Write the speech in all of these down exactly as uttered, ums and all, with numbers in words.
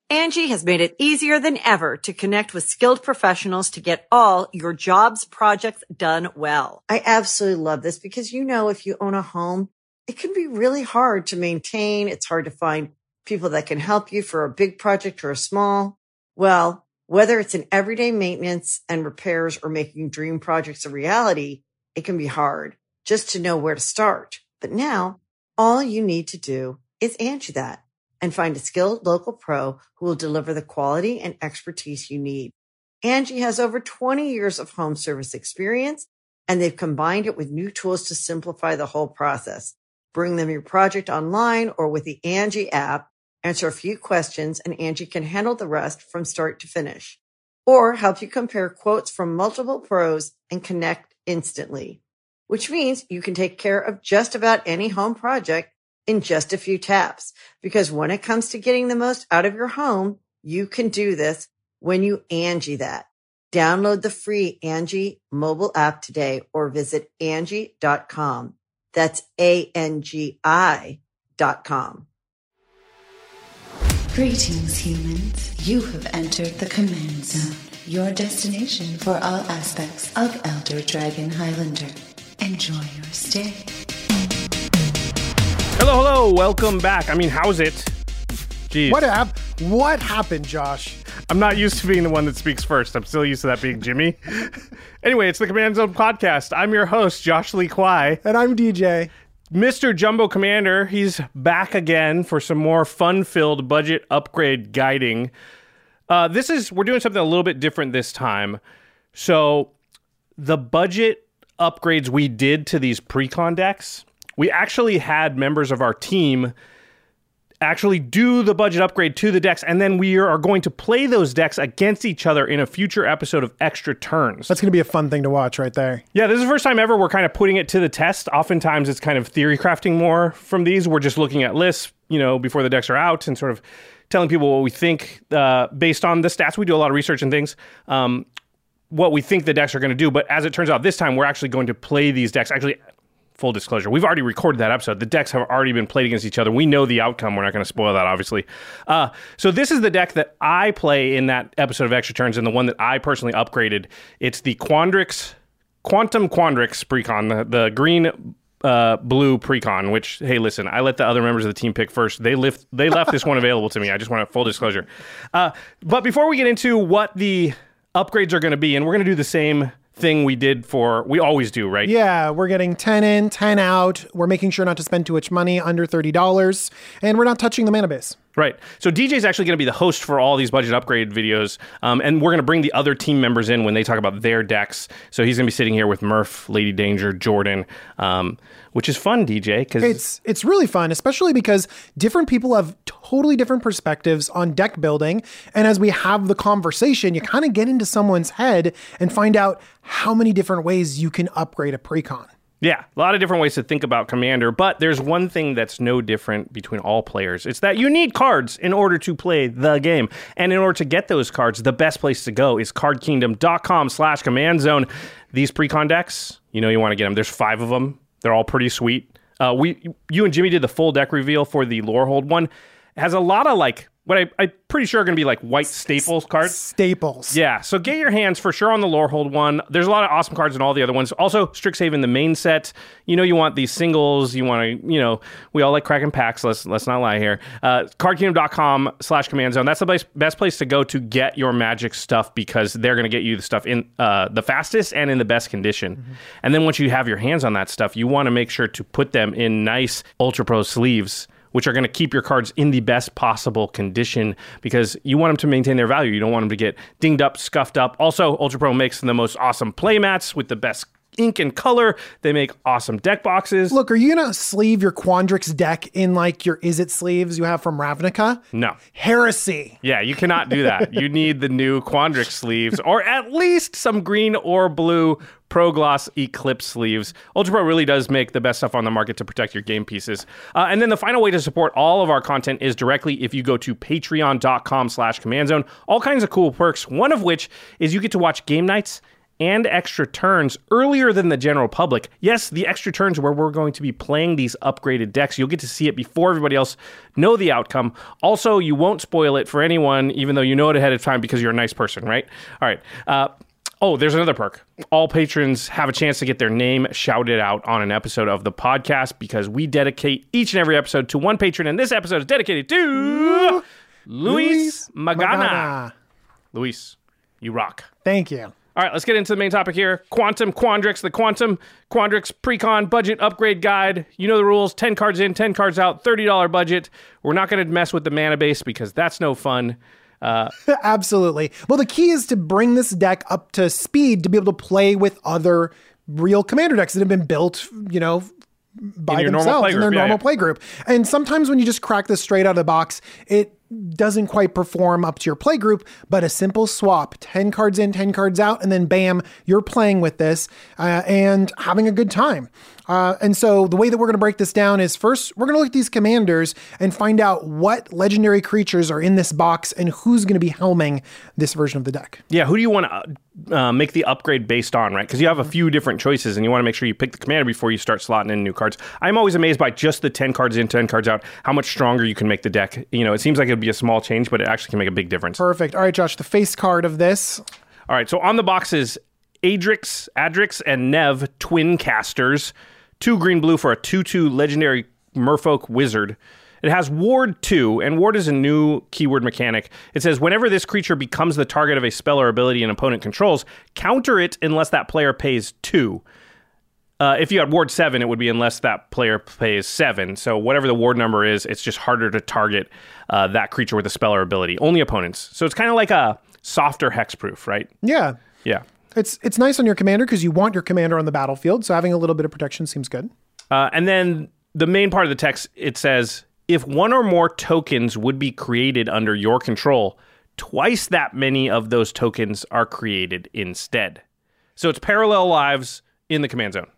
Angie has made it easier than ever to connect with skilled professionals to get all your jobs projects done well. I absolutely love this because, you know, if you own a home, it can be really hard to maintain. It's hard to find people that can help you for a big project or a small. Well, whether it's in everyday maintenance and repairs or making dream projects a reality, it can be hard just to know where to start. But now all you need to do is Angie that and find a skilled local pro who will deliver the quality and expertise you need. Angie has over twenty years of home service experience, and they've combined it with new tools to simplify the whole process. Bring them your project online or with the Angie app, answer a few questions, and Angie can handle the rest from start to finish. Or help you compare quotes from multiple pros and connect instantly, which means you can take care of just about any home project in just a few taps. Because when it comes to getting the most out of your home, you can do this when you Angie that. Download the free Angie mobile app today or visit Angie dot com. That's A N G I dot com. Greetings, humans. You have entered the Command Zone, your destination for all aspects of Elder Dragon Highlander. Enjoy your stay. Hello, hello, welcome back. I mean, how's it? Jeez. What hap- What happened, Josh? I'm not used to being the one that speaks first. I'm still used to that being Jimmy. Anyway, it's the Command Zone podcast. I'm your host, Josh Lee Kwai. And I'm D J. Mister Jumbo Commander, he's back again for some more fun-filled budget upgrade guiding. Uh, this is, we're doing something a little bit different this time. So, the budget upgrades we did to these pre-con decks, we actually had members of our team actually do the budget upgrade to the decks, and then we are going to play those decks against each other in a future episode of Extra Turns. That's going to be a fun thing to watch right there. Yeah, this is the first time ever we're kind of putting it to the test. Oftentimes it's kind of theory crafting more from these. We're just looking at lists, you know, before the decks are out and sort of telling people what we think uh, based on the stats. We do a lot of research and things. Um, what we think the decks are going to do. But as it turns out, this time we're actually going to play these decks. Actually, full disclosure, we've already recorded that episode. The decks have already been played against each other. We know the outcome. We're not going to spoil that, obviously. Uh, so this is the deck that I play in that episode of Extra Turns, and the one that I personally upgraded. It's the Quandrix, Quantum Quandrix Precon, the, the green uh, blue Precon, which, hey, listen, I let the other members of the team pick first. They lift, they left this one available to me. I just want a full disclosure. Uh, but before we get into what the upgrades are going to be, and we're going to do the same thing we did for, we always do, right? Yeah, we're getting ten in, ten out. We're making sure not to spend too much money, under thirty dollars, and we're not touching the mana base. Right. So D J's actually going to be the host for all these budget upgrade videos, um, and we're going to bring the other team members in when they talk about their decks. So he's going to be sitting here with Murph, Lady Danger, Jordan, um, which is fun, D J. Cause it's it's really fun, especially because different people have totally different perspectives on deck building, and as we have the conversation, you kind of get into someone's head and find out how many different ways you can upgrade a precon. Yeah, a lot of different ways to think about Commander, but there's one thing that's no different between all players. It's that you need cards in order to play the game. And in order to get those cards, the best place to go is cardkingdom.com slash command zone. These precon decks, you know you want to get them. There's five of them. They're all pretty sweet. Uh, we, you and Jimmy did the full deck reveal for the Lorehold one. It has a lot of like, what I, I'm pretty sure are going to be like white staples cards. Staples. Yeah, so get your hands for sure on the Lorehold one. There's a lot of awesome cards in all the other ones. Also, Strixhaven, the main set. You know you want these singles. You want to, you know, we all like cracking packs. Let's let's not lie here. Uh, cardkingdom.com slash command zone. That's the best, best place to go to get your Magic stuff because they're going to get you the stuff in uh, the fastest and in the best condition. Mm-hmm. And then once you have your hands on that stuff, you want to make sure to put them in nice Ultra Pro sleeves, which are going to keep your cards in the best possible condition because you want them to maintain their value. You don't want them to get dinged up, scuffed up. Also, Ultra Pro makes the most awesome play mats with the best ink and color. They make awesome deck boxes. Look, are you going to sleeve your Quandrix deck in like your Izzet sleeves you have from Ravnica? No. Heresy. Yeah, you cannot do that. You need the new Quandrix sleeves or at least some green or blue Pro Gloss Eclipse sleeves. Ultra Pro really does make the best stuff on the market to protect your game pieces. Uh, and then the final way to support all of our content is directly if you go to patreon.com slash command zone. All kinds of cool perks, one of which is you get to watch game nights and extra turns earlier than the general public. Yes, the extra turns where we're going to be playing these upgraded decks. You'll get to see it before everybody else know the outcome. Also, you won't spoil it for anyone, even though you know it ahead of time because you're a nice person, right? All right. Uh, oh, there's another perk. All patrons have a chance to get their name shouted out on an episode of the podcast because we dedicate each and every episode to one patron, and this episode is dedicated to Luis Magana. Magana. Luis, you rock. Thank you. All right, let's get into the main topic here. Quantum Quandrix, the Quantum Quandrix Precon Budget Upgrade Guide. You know the rules. ten cards in, ten cards out, thirty dollars budget. We're not going to mess with the mana base because that's no fun. Uh, Absolutely. Well, the key is to bring this deck up to speed to be able to play with other real commander decks that have been built, you know, by In your normal themselves play in their group, yeah, normal yeah. play group. And sometimes when you just crack this straight out of the box, it doesn't quite perform up to your play group, but a simple swap, ten cards in, ten cards out, and then bam, you're playing with this uh, and having a good time. Uh, and so the way that we're going to break this down is first, we're going to look at these commanders and find out what legendary creatures are in this box and who's going to be helming this version of the deck. yeah, who do you want to uh, make the upgrade based on, right? Because you have a few different choices, and you want to make sure you pick the commander before you start slotting in new cards. I'm always amazed by just the ten cards in, ten cards out, how much stronger you can make the deck. You know, it seems like it would be a small change, but it actually can make a big difference. Perfect. All right, Josh, the face card of this. All right, so on the box is Adrix, Adrix, and Nev, twin casters. Two green blue for a two two legendary Merfolk wizard. It has Ward two, and Ward is a new keyword mechanic. It says, whenever this creature becomes the target of a spell or ability an opponent controls, counter it unless that player pays two. Uh, if you had Ward seven, it would be unless that player pays seven. So whatever the Ward number is, it's just harder to target uh, that creature with a spell or ability. Only opponents. So it's kind of like a softer hexproof, right? Yeah. Yeah. It's it's nice on your commander because you want your commander on the battlefield, so having a little bit of protection seems good. Uh, and then the main part of the text, it says, if one or more tokens would be created under your control, twice that many of those tokens are created instead. So it's parallel lives in the command zone.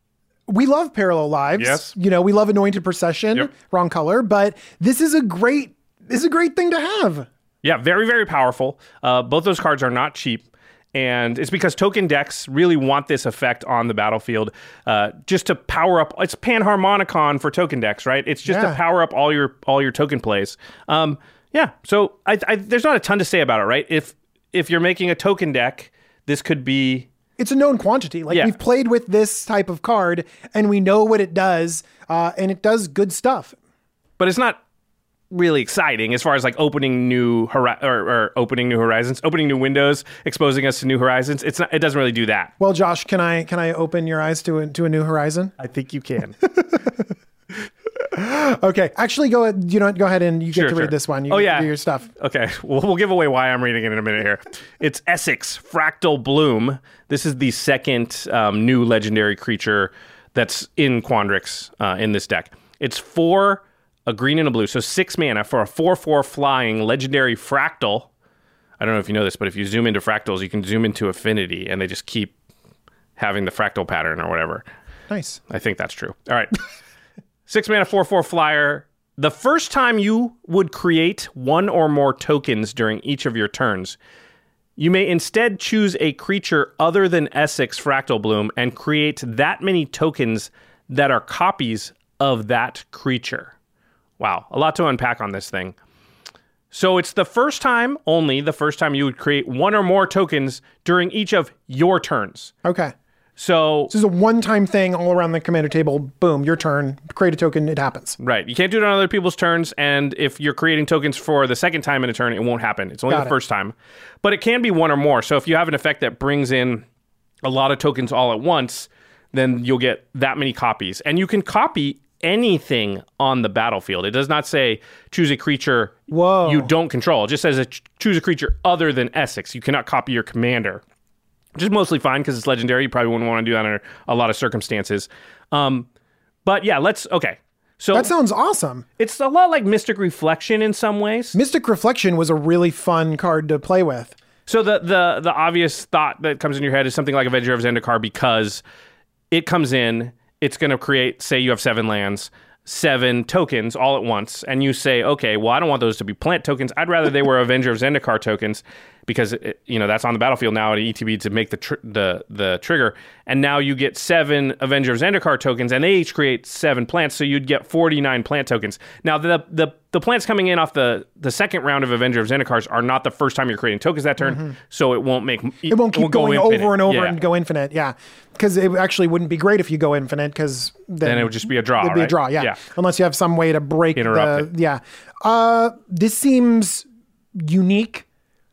We love parallel lives. Yes. You know, we love anointed procession, Yep. wrong color, but this is a great this is a great thing to have. Yeah, very, very powerful. Uh, both those cards are not cheap. And it's because token decks really want this effect on the battlefield uh, just to power up. It's Panharmonicon for token decks, right? It's just Yeah. to power up all your all your token plays. Um, yeah, so I, I, there's not a ton to say about it, right? If if you're making a token deck, this could be... It's a known quantity. Like Yeah. we've played with this type of card and we know what it does, uh, and it does good stuff. But it's not really exciting as far as like opening new hori- or, or opening new horizons, opening new windows, exposing us to new horizons. It's not. It doesn't really do that. Well, Josh, can I can I open your eyes to a, to a new horizon? I think you can. Okay, actually, go ahead. You know, what? Go ahead and you get Sure, to sure. read this one. You Oh, get to yeah. do your stuff. Okay, well, we'll give away why I'm reading it in a minute here. It's Essex Fractal Bloom. This is the second um, new legendary creature that's in Quandrix uh, in this deck. It's four, a green and a blue, so six mana for a four four flying legendary fractal. I don't know if you know this, but if you zoom into fractals, you can zoom into affinity, and they just keep having the fractal pattern or whatever. Nice. I think that's true. All right. Six mana, four four flyer. The first time you would create one or more tokens during each of your turns, you may instead choose a creature other than Essex Fractal Bloom and create that many tokens that are copies of that creature. Wow, a lot to unpack on this thing. So it's the first time, only the first time you would create one or more tokens during each of your turns. Okay. So, This is a one-time thing all around the commander table. Boom, your turn. Create a token. It happens. right, you can't do it on other people's turns, and if you're creating tokens for the second time in a turn, it won't happen. It's only Got the it. first time. But it can be one or more. So if you have an effect that brings in a lot of tokens all at once, then you'll get that many copies. And you can copy anything on the battlefield. It does not say choose a creature Whoa. you don't control. It just says a ch- choose a creature other than Essex. You cannot copy your commander. Which is mostly fine because it's legendary. You probably wouldn't want to do that under a lot of circumstances. Um, but yeah, let's, okay. So That sounds awesome. it's a lot like Mystic Reflection in some ways. Mystic Reflection was a really fun card to play with. So the the the obvious thought that comes in your head is something like Avenger of Zendikar because it comes in, it's going to create, say you have seven lands, seven tokens all at once, and you say, okay, well, I don't want those to be plant tokens. I'd rather they were Avenger of Zendikar tokens. because it, you know that's on the battlefield now at E T B to make the tr- the the trigger, and now you get seven Avenger of Zendikar tokens, and they each create seven plants, so you'd get forty-nine plant tokens. Now the the the plants coming in off the the second round of Avenger of Zendikars are not the first time you're creating tokens that turn, mm-hmm. so it won't make it won't keep it won't going go over and over yeah. and go infinite. Yeah, because it actually wouldn't be great if you go infinite, because then, then it would just be a draw. It'd be right? a draw. Yeah. yeah, unless you have some way to break Interrupt the it. yeah. Uh, this seems unique,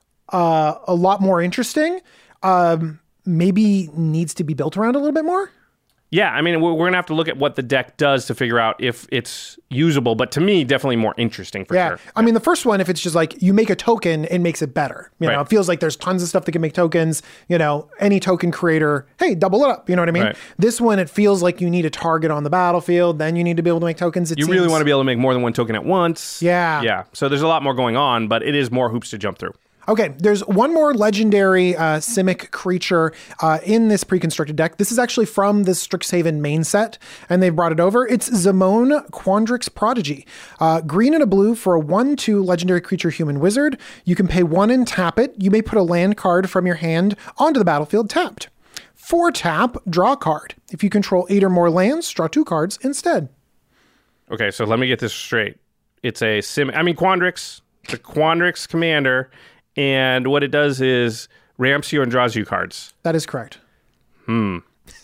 uh, a lot more interesting. Um, maybe needs to be built around a little bit more. Yeah, I mean, we're, we're going to have to look at what the deck does to figure out if it's usable, but to me, definitely more interesting for yeah. sure. I mean, the first one, if it's just like you make a token, it makes it better. You right. know, it feels like there's tons of stuff that can make tokens. You know, any token creator, hey, double it up. You know what I mean? Right. This one, it feels like you need a target on the battlefield. Then you need to be able to make tokens. It you seems... really want to be able to make more than one token at once. Yeah. Yeah. So there's a lot more going on, but it is more hoops to jump through. Okay, there's one more legendary uh, Simic creature uh, in this pre-constructed deck. This is actually from the Strixhaven main set, and they've brought it over. It's Zamone Quandrix Prodigy. Uh, green and a blue for a one two legendary creature human wizard. You can pay one and tap it. You may put a land card from your hand onto the battlefield tapped. Four tap, draw a card. If you control eight or more lands, draw two cards instead. Okay, so let me get this straight. It's a Sim... I mean, Quandrix. It's a Quandrix commander... And what it does is ramps you and draws you cards. That is correct. Hmm.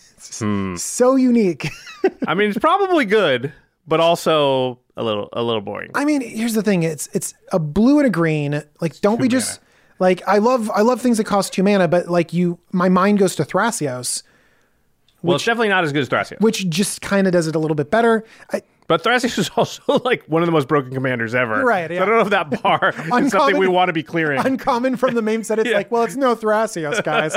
hmm. So unique. I mean, it's probably good, but also a little a little boring. I mean, here's the thing. It's it's a blue and a green. Like, don't two we just... mana. Like, I love I love things that cost two mana, but like you... My mind goes to Thrasios. Well, it's definitely not as good as Thrasios. Which just kind of does it a little bit better. I, But Thrasios is also like one of the most broken commanders ever. Right, yeah. So I don't know if that bar is something we want to be clearing. Uncommon from the main set. It's yeah. like, well, it's no Thrasios, guys.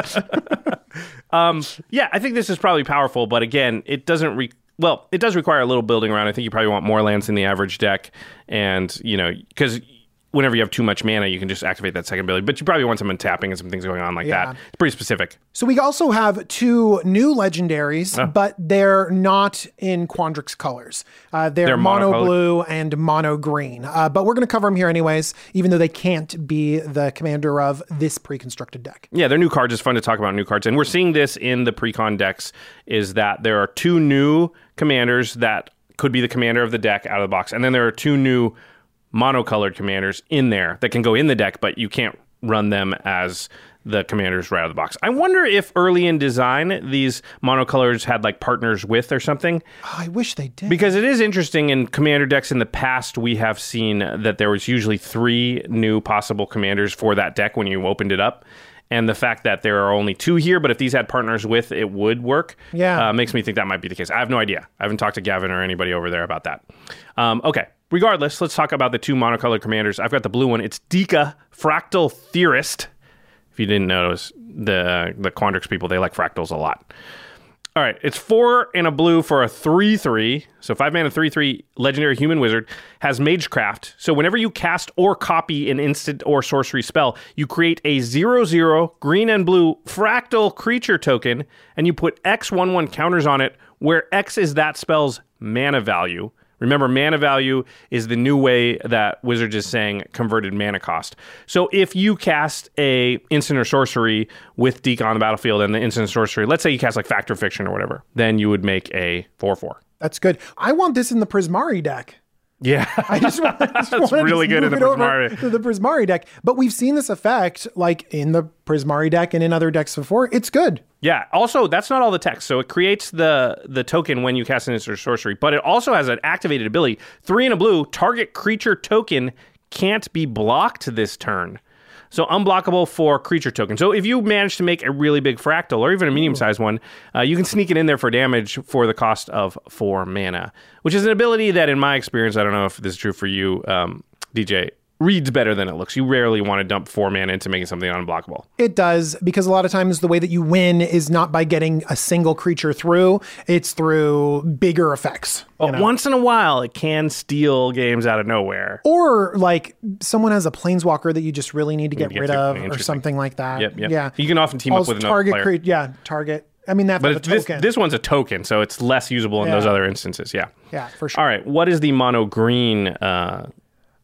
um, yeah, I think this is probably powerful, but again, it doesn't... Re- well, it does require a little building around. I think you probably want more lands in the average deck. And, you know, because... whenever you have too much mana, you can just activate that second ability. But you probably want some untapping and some things going on like Yeah. that. It's pretty specific. So we also have two new legendaries, Oh. but they're not in Quandrix colors. Uh, they're, They're mono monocolored? blue and mono green. Uh, but we're going to cover them here anyways, even though they can't be the commander of this pre-constructed deck. Yeah, they're new cards. It's fun to talk about new cards. And we're seeing this in the pre-con decks, is that there are two new commanders that could be the commander of the deck out of the box. And then there are two new monocolored commanders in there that can go in the deck, but you can't run them as the commanders right out of the box. I wonder if early in design, these monocolors had like partners with or something. Oh, I wish they did. Because it is interesting in commander decks in the past, we have seen that there was usually three new possible commanders for that deck when you opened it up. And the fact that there are only two here, but if these had partners with, it would work. Yeah. Uh, makes me think that might be the case. I have no idea. I haven't talked to Gavin or anybody over there about that. Um, okay. Regardless, let's talk about the two monocolored commanders. I've got the blue one. It's Dika, Fractal Theorist. If you didn't notice, the the Quandrix people, they like fractals a lot. All right, it's four and a blue for a three three. So five mana, three three, legendary human wizard, has Magecraft. So whenever you cast or copy an instant or sorcery spell, you create a zero zero green and blue fractal creature token, and you put X one one counters on it, where X is that spell's mana value. Remember, mana value is the new way that Wizards is saying converted mana cost. So if you cast a instant or sorcery with Dika on the battlefield and the instant or sorcery, let's say you cast like Factor Fiction or whatever, then you would make a four four. That's good. I want this in the Prismari deck. Yeah, I just, want, I just that's want really to good in the move it over Prismari. to the Prismari deck. But we've seen this effect like in the Prismari deck and in other decks before. It's good. Yeah. Also, that's not all the text. So it creates the the token when you cast an instant or sorcery, but it also has an activated ability. Three in a blue, target creature token can't be blocked this turn. So unblockable for creature token. So if you manage to make a really big fractal or even a medium-sized one, uh, you can sneak it in there for damage for the cost of four mana, which is an ability that, in my experience, I don't know if this is true for you, um, D J, reads better than it looks. You rarely want to dump four mana into making something unblockable. It does, because a lot of times the way that you win is not by getting a single creature through, it's through bigger effects. But once in a while, it can steal games out of nowhere. Or like someone has a planeswalker that you just really need to get get rid to. of or Interesting. something like that. Yep, yep. Yeah. You can often team up Also, with another target player. cre- yeah, target. I mean, that's But a it's this, token. this one's a token, so it's less usable in Yeah. those other instances. Yeah. yeah, for sure. All right. What is the mono green uh,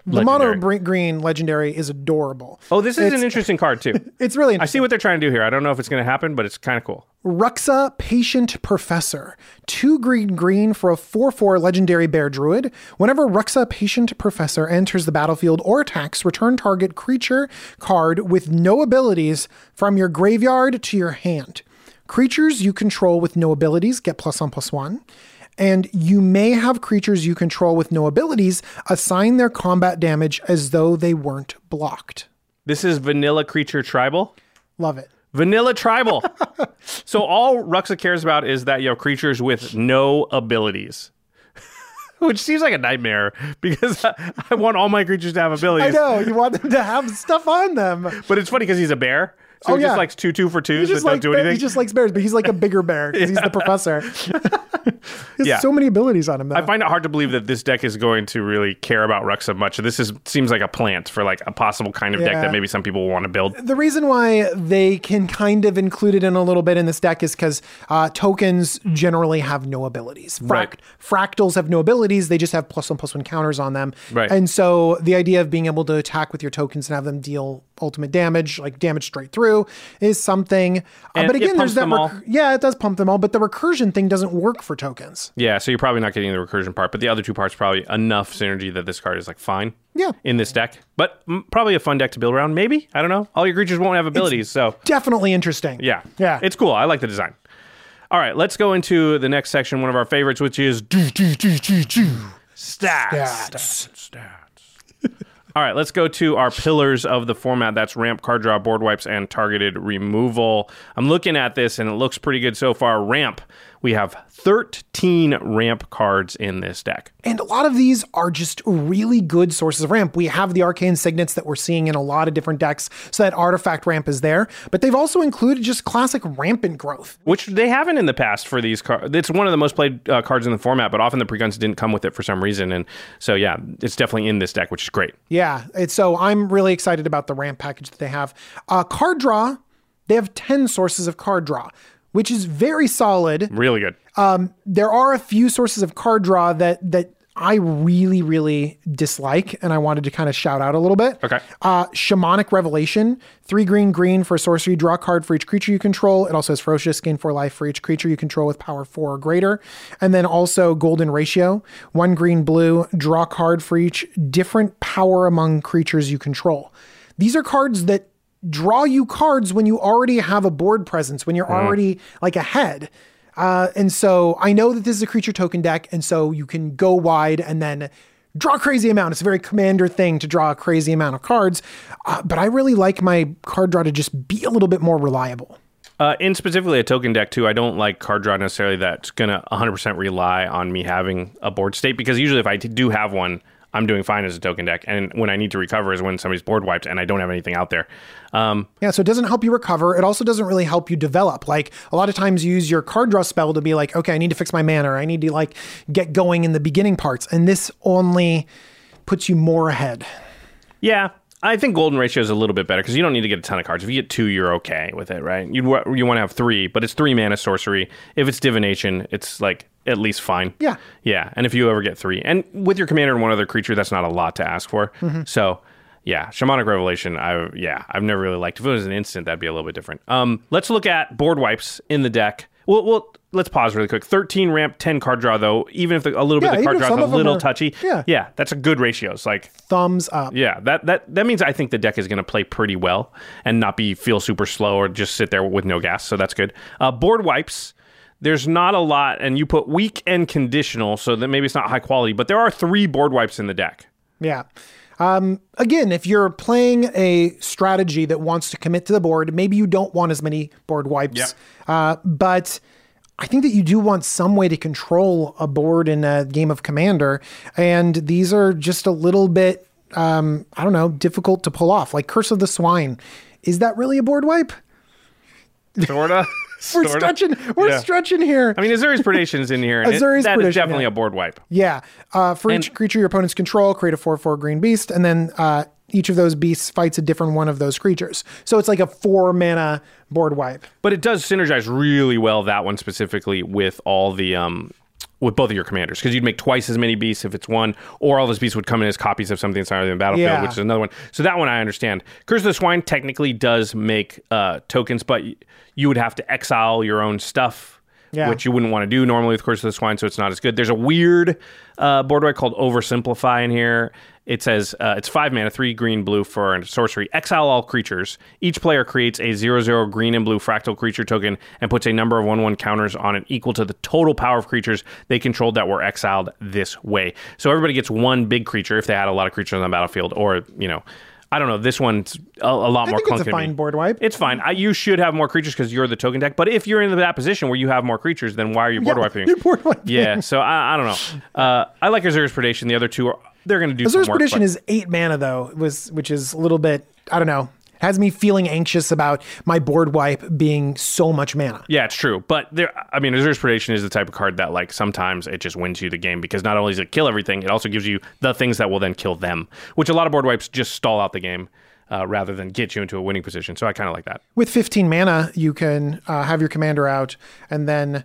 The legendary. mono green legendary is adorable. Oh, this is It's- an interesting card too. It's really I interesting. see what they're trying to do here. I don't know if it's going to happen, but it's kind of cool. Ruxa Patient Professor. Two green green for a four four legendary bear druid. Whenever Ruxa Patient Professor enters the battlefield or attacks, return target creature card with no abilities from your graveyard to your hand. Creatures you control with no abilities get plus one plus one. And you may have creatures you control with no abilities assign their combat damage as though they weren't blocked. This is Vanilla Creature Tribal. Love it. Vanilla Tribal. So all Ruxa cares about is that you have creatures with no abilities. Which seems like a nightmare because I, I want all my creatures to have I abilities. know, you want them to have stuff on them. But it's funny because he's a bear. So Oh, he yeah. just likes two two for He twos that just, don't like, do anything. he just likes bears, but he's like a bigger bear because he's the professor. He has Yeah. so many abilities on him, though. I find it hard to believe that this deck is going to really care about Ruxa much. This is seems like a plant for like a possible kind of deck Yeah. that maybe some people will want to build. The reason why they can kind of include it in a little bit in this deck is because uh, tokens generally have no abilities. Fract- Right. Fractals have no abilities. They just have plus one, plus one counters on them. Right. And so the idea of being able to attack with your tokens and have them deal ultimate damage, like damage straight through, is something. Uh, And but it again, there's pumps that. them all. Rec- yeah, it does pump them all, but the recursion thing doesn't work for tokens. Yeah, so you're probably not getting the recursion part, but the other two parts probably enough synergy that this card is like fine. Yeah. In this deck, but mm, probably a fun deck to build around. Maybe I don't know. All your creatures won't have abilities, so Definitely interesting. yeah, Yeah. it's cool. I like the design. All right, let's go into the next section, one of our favorites, which is stats. Stats. Stats. All right, let's go to our pillars of the format. That's ramp, card draw, board wipes, and targeted removal. I'm looking at this, and it looks pretty good so far. Ramp, we have thirteen ramp cards in this deck. And a lot of these are just really good sources of ramp. We have the arcane signets that we're seeing in a lot of different decks, so that artifact ramp is there. But they've also included just classic rampant growth. Which they haven't in the past for these cards. It's one of the most played uh, cards in the format, but often the preguns didn't come with it for some reason. And so, yeah, it's definitely in this deck, which is great. Yeah, it's, so I'm really excited about the ramp package that they have. Uh, card draw, they have ten sources of card draw, which is very solid. Really good. Um, there are a few sources of card draw that that I really, really dislike, and I wanted to kind of shout out a little bit. Okay. Uh, Shamanic Revelation, three green, green for a sorcery, draw a card for each creature you control. It also has Ferocious, gain four life for each creature you control with power four or greater. And then also Golden Ratio, one green, blue, draw a card for each different power among creatures you control. These are cards that draw you cards when you already have a board presence, when you're already like ahead. Uh, and so I know that this is a creature token deck, and so you can go wide and then draw a crazy amount. It's a very commander thing to draw a crazy amount of cards. Uh, but I really like my card draw to just be a little bit more reliable. Uh, in specifically a token deck, too, I don't like card draw necessarily that's going to one hundred percent rely on me having a board state, because usually if I do have one, I'm doing fine as a token deck. And when I need to recover is when somebody's board wiped and I don't have anything out there. Um, Yeah, so it doesn't help you recover. It also doesn't really help you develop. Like a lot of times you use your card draw spell to be like, okay, I need to fix my mana, or I need to like get going in the beginning parts. And this only puts you more ahead. yeah, I think Golden Ratio is a little bit better because you don't need to get a ton of cards. If you get two, you're okay with it, right? You you want to have three, but it's three mana sorcery. If it's Divination, it's like at least fine. Yeah. Yeah, and if you ever get three, and with your commander and one other creature, that's not a lot to ask for. Mm-hmm. So, yeah, Shamanic Revelation, I yeah, I've never really liked. If it was an instant, that'd be a little bit different. Um, let's look at board wipes in the deck. Well, well, let's pause really quick. thirteen ramp, ten card draw, though. Even if the, a little Yeah, bit of the card even draw some is a of them little are- touchy, yeah. yeah, that's a good ratio. It's like, Thumbs up. yeah, that that that means I think the deck is going to play pretty well and not be feel super slow or just sit there with no gas. So that's good. Uh, board wipes. There's not a lot, and you put weak and conditional, so that maybe it's not high quality, but there are three board wipes in the deck. Yeah. Um, again, if you're playing a strategy that wants to commit to the board, maybe you don't want as many board wipes. Yep. Uh, but I think that you do want some way to control a board in a game of Commander. And these are just a little bit, um, I don't know, difficult to pull off. Like Curse of the Swine. Is that really a board wipe? Sorta. We're Sorta. stretching. We're Yeah. stretching here. I mean, Azuri's Predation's in here, and it, Azuri's that is Predation, definitely yeah. a board wipe. Yeah. Uh, for each And- creature your opponents control, create a four four green beast, and then uh, each of those beasts fights a different one of those creatures. So it's like a four mana board wipe. But it does synergize really well, that one specifically, with all the um, with both of your commanders, because you'd make twice as many beasts if it's one, or all those beasts would come in as copies of something that's already in the battlefield, Yeah. which is another one. So that one I understand. Curse of the Swine technically does make uh, tokens, but you would have to exile your own stuff, Yeah. which you wouldn't want to do normally with Curse of the Swine, so it's not as good. There's a weird uh, board wipe called Oversimplify in here. It says uh, it's five mana, three green, blue for a sorcery. Exile all creatures. Each player creates a zero zero green and blue fractal creature token and puts a number of one one counters on it equal to the total power of creatures they controlled that were exiled this way. So everybody gets one big creature if they had a lot of creatures on the battlefield, or, you know, I don't know. This one's a, a lot I more think clunky. it's a to fine me. board wipe. It's fine. I, you should have more creatures because you're the token deck. But if you're in that position where you have more creatures, then why are you board Yeah, wiping? you're board wiping. Yeah. So I, I don't know. Uh, I like Azura's Predation. The other two are they're going to do. Azura's some work, Predation but- is eight mana though, was which is a little bit, I don't know, has me feeling anxious about my board wipe being so much mana. Yeah, it's true. But there, I mean, Azura's Predation is the type of card that, like, sometimes it just wins you the game because not only does it kill everything, it also gives you the things that will then kill them, which a lot of board wipes just stall out the game uh, rather than get you into a winning position. So I kind of like that. With fifteen mana, you can uh, have your commander out and then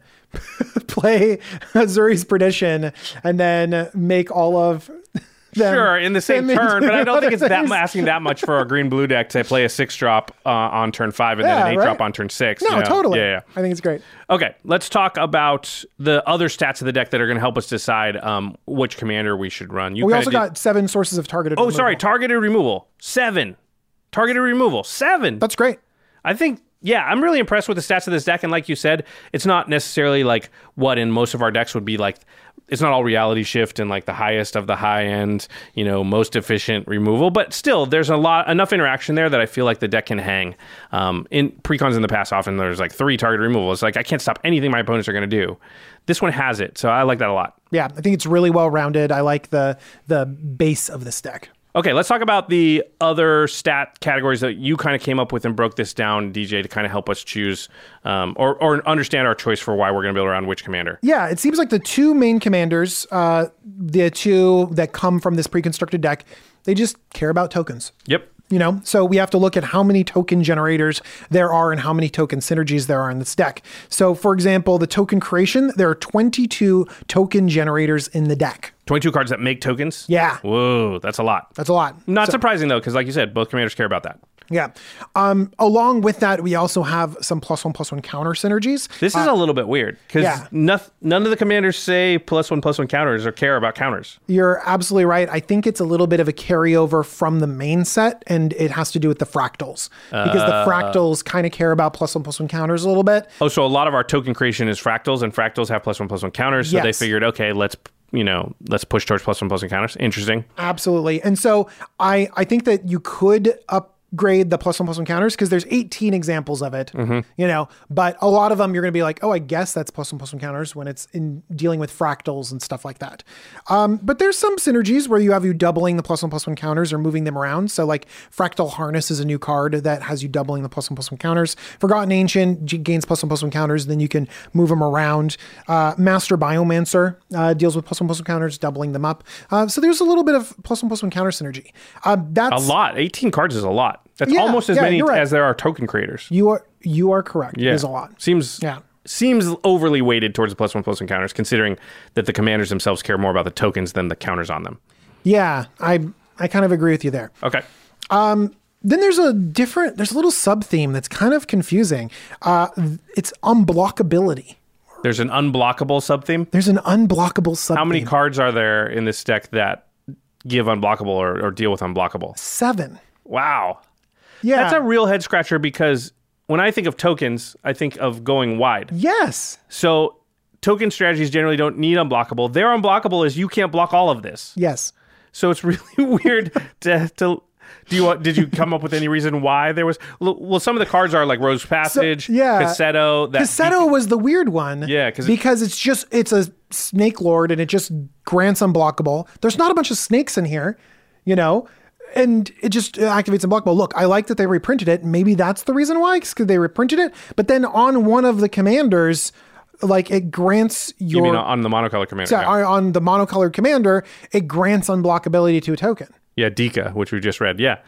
play Azura's Predation and then make all of them. Sure, in the same them turn, into but I don't think it's that things. asking that much for a green blue deck to play a six drop uh, on turn five and then Yeah, an eight right? drop on turn six. No, you know? totally. Yeah, yeah. I think it's great. Okay, let's talk about the other stats of the deck that are going to help us decide um, which commander we should run. You We kinda also did- got seven sources of targeted Oh, removal. sorry, targeted removal. Seven. Targeted removal. Seven. That's great. I think, yeah, I'm really impressed with the stats of this deck. And like you said, it's not necessarily like what in most of our decks would be like. It's not all reality shift and like the highest of the high end, you know, most efficient removal. But still, there's a lot, enough interaction there that I feel like the deck can hang. Um, in precons in the past, often there's like three target removals. Like I can't stop anything my opponents are going to do. This one has it. So I like that a lot. Yeah, I think it's really well rounded. I like the the base of this deck. Okay, let's talk about the other stat categories that you kind of came up with and broke this down, D J, to kind of help us choose um, or, or understand our choice for why we're going to build around which commander. Yeah, it seems like the two main commanders, uh, the two that come from this pre-constructed deck, they just care about tokens. Yep. You know, so we have to look at how many token generators there are and how many token synergies there are in this deck. So, for example, the token creation, there are twenty-two token generators in the deck. twenty-two cards that make tokens? Yeah. Whoa, that's a lot. That's a lot. Not So- surprising, though, because like you said, both commanders care about that. Yeah. Um, along with that, we also have some plus one, plus one counter synergies. This is a little bit weird because yeah. none of the commanders say plus one, plus one counters or care about counters. You're absolutely right. I think it's a little bit of a carryover from the main set, and it has to do with the fractals because Uh. the fractals kind of care about plus one, plus one counters a little bit. Oh, so a lot of our token creation is fractals, and fractals have plus one, plus one counters. So they Yes. figured, okay, let's, you know, let's push towards plus one, plus one counters. Interesting. Absolutely. And so I, I think that you could upgrade the plus one, plus one counters because there's eighteen examples of it, Mm-hmm. you know, but a lot of them you're going to be like, oh, I guess that's plus one, plus one counters when it's in dealing with fractals and stuff like that. Um, but there's some synergies where you have you doubling the plus one, plus one counters or moving them around. So like Fractal Harness is a new card that has you doubling the plus one, plus one counters. Forgotten Ancient g- gains plus one, plus one counters. Then you can move them around. Uh, Master Biomancer uh, deals with plus one, plus one counters, doubling them up. Uh, so there's a little bit of plus one, plus one counter synergy. Uh, A that's lot. eighteen cards is a lot. That's Yeah, almost as yeah, many you're right. as there are token creators. You are you are correct. Yeah. There's a lot. Seems Yeah. seems overly weighted towards the plus one plus one counters, considering that the commanders themselves care more about the tokens than the counters on them. Yeah, I I kind of agree with you there. Okay. Then there's a different there's a little sub theme that's kind of confusing. Uh, it's unblockability. There's an unblockable sub theme. There's an unblockable sub. How many cards are there in this deck that give unblockable or, or deal with unblockable? Seven. Wow. Yeah. That's a real head scratcher because when I think of tokens, I think of going wide. Yes. So token strategies generally don't need unblockable. Their unblockable is you can't block all of this. Yes. So it's really weird to to do you want, did you come up with any reason why there was well some of the cards are like Rose Passage, yeah. Cassetto, that Cassetto was the weird one. Yeah, 'cause it- because it's just it's a snake lord and it just grants unblockable. There's not a bunch of snakes in here, you know, and it just activates unblockable. Look, I like that they reprinted it. Maybe that's the reason why, because they reprinted it. But then on one of the commanders, like it grants you your mean on the monocolor commander. sorry, yeah. on the monocolored commander, it grants unblockability to a token. Yeah, Dika, which we just read. Yeah.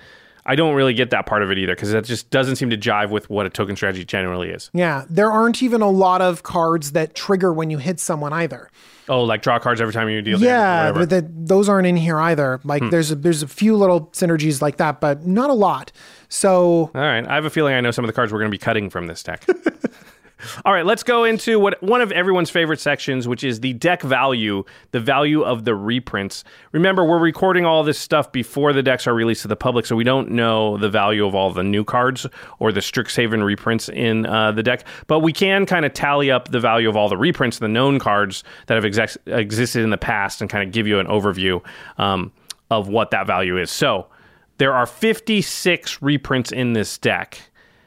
I don't really get that part of it either because that just doesn't seem to jive with what a token strategy generally is. Yeah, there aren't even a lot of cards that trigger when you hit someone either. Oh, like draw cards every time you deal Yeah, damage. but the, those aren't in here either. Like Hmm. there's a, there's a few little synergies like that, but not a lot. So All right, I have a feeling I know some of the cards we're going to be cutting from this deck. All right, let's go into what one of everyone's favorite sections, which is the deck value, the value of the reprints. Remember, we're recording all this stuff before the decks are released to the public, so we don't know the value of all the new cards or the Strixhaven reprints in uh, the deck, but we can kind of tally up the value of all the reprints, the known cards that have exec- existed in the past, and kind of give you an overview um, of what that value is. So there are fifty-six reprints in this deck.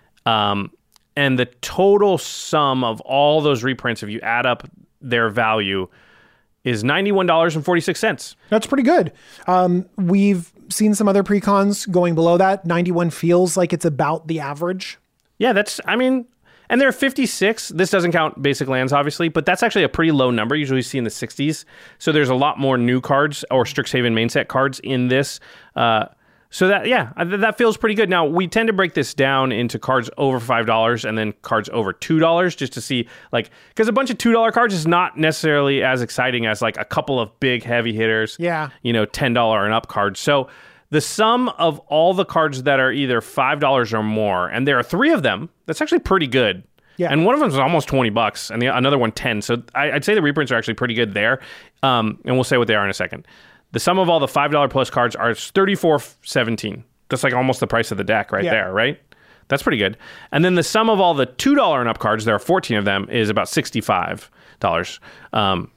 Um, And the total sum of all those reprints, if you add up their value, is ninety-one dollars and forty-six cents. that's pretty good. Um, we've seen some other precons going below that. ninety-one feels like it's about the average. Yeah, that's, I mean, and there are fifty-six. This doesn't count basic lands, obviously, but that's actually a pretty low number. Usually you see in the sixties. So there's a lot more new cards or Strixhaven main set cards in this. Uh, So that, yeah, that feels pretty good. Now, we tend to break this down into cards over five dollars and then cards over two dollars just to see, like, because a bunch of two dollar cards is not necessarily as exciting as, like, a couple of big heavy hitters. Yeah. You know, ten dollars and up cards. So the sum of all the cards that are either five dollars or more, and there are three of them, that's actually pretty good. Yeah. And one of them is almost twenty bucks and the another one ten. So I, I'd say the reprints are actually pretty good there. Um, and we'll say what they are in a second. The sum of all the five dollars plus cards are thirty-four seventeen. That's like almost the price of the deck right Yeah. there, right? That's pretty good. And then the sum of all the two dollars and up cards, there are fourteen of them, is about sixty-five dollars. Um,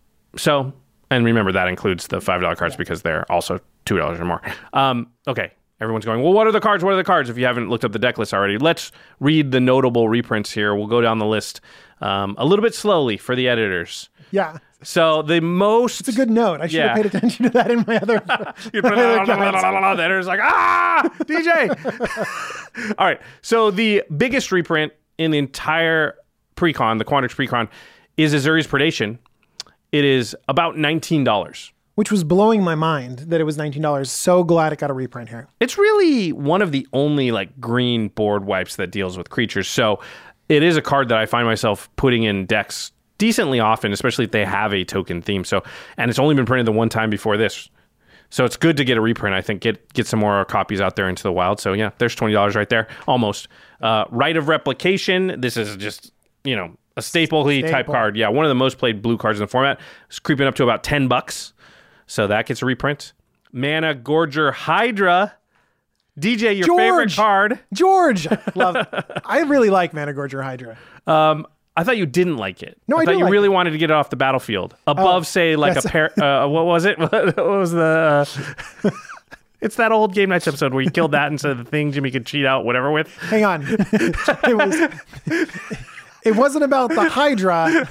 so, and remember that includes the five dollars cards yeah. because they're also two dollars or more. Um, okay, everyone's going, well, what are the cards? What are the cards? If you haven't looked up the deck list already, let's read the notable reprints here. We'll go down the list um, a little bit slowly for the editors. Yeah. So the most... It's a good note. I should yeah. have paid attention to that in my other... you put it the editor's like, ah, D J. All right. So the biggest reprint in the entire precon, the Quandrix precon, is Azuri's Predation. It is about nineteen dollars. Which was blowing my mind that it was nineteen dollars. So glad it got a reprint here. It's really one of the only like green board wipes that deals with creatures. So it is a card that I find myself putting in decks decently often, especially if they have a token theme. So, and it's only been printed the one time before this. So it's good to get a reprint, I think, get get some more copies out there into the wild. So yeah, there's twenty dollars right there, almost. Uh, Rite of Replication, this is just, you know, a staple-y Staple. type card. Yeah, one of the most played blue cards in the format. It's creeping up to about ten bucks. So that gets a reprint. Mana Gorger Hydra. D J, your George! favorite card. George! Love I really like Mana Gorger Hydra. Um, I thought you didn't like it. No, I thought do you like really it. wanted to get it off the battlefield above, Oh, say, like yes. a pair. Uh, what was it? What was the? Uh, it's that old Game Nights episode where you killed that instead of the thing Jimmy could cheat out whatever with. Hang on. it was. It wasn't about the Hydra.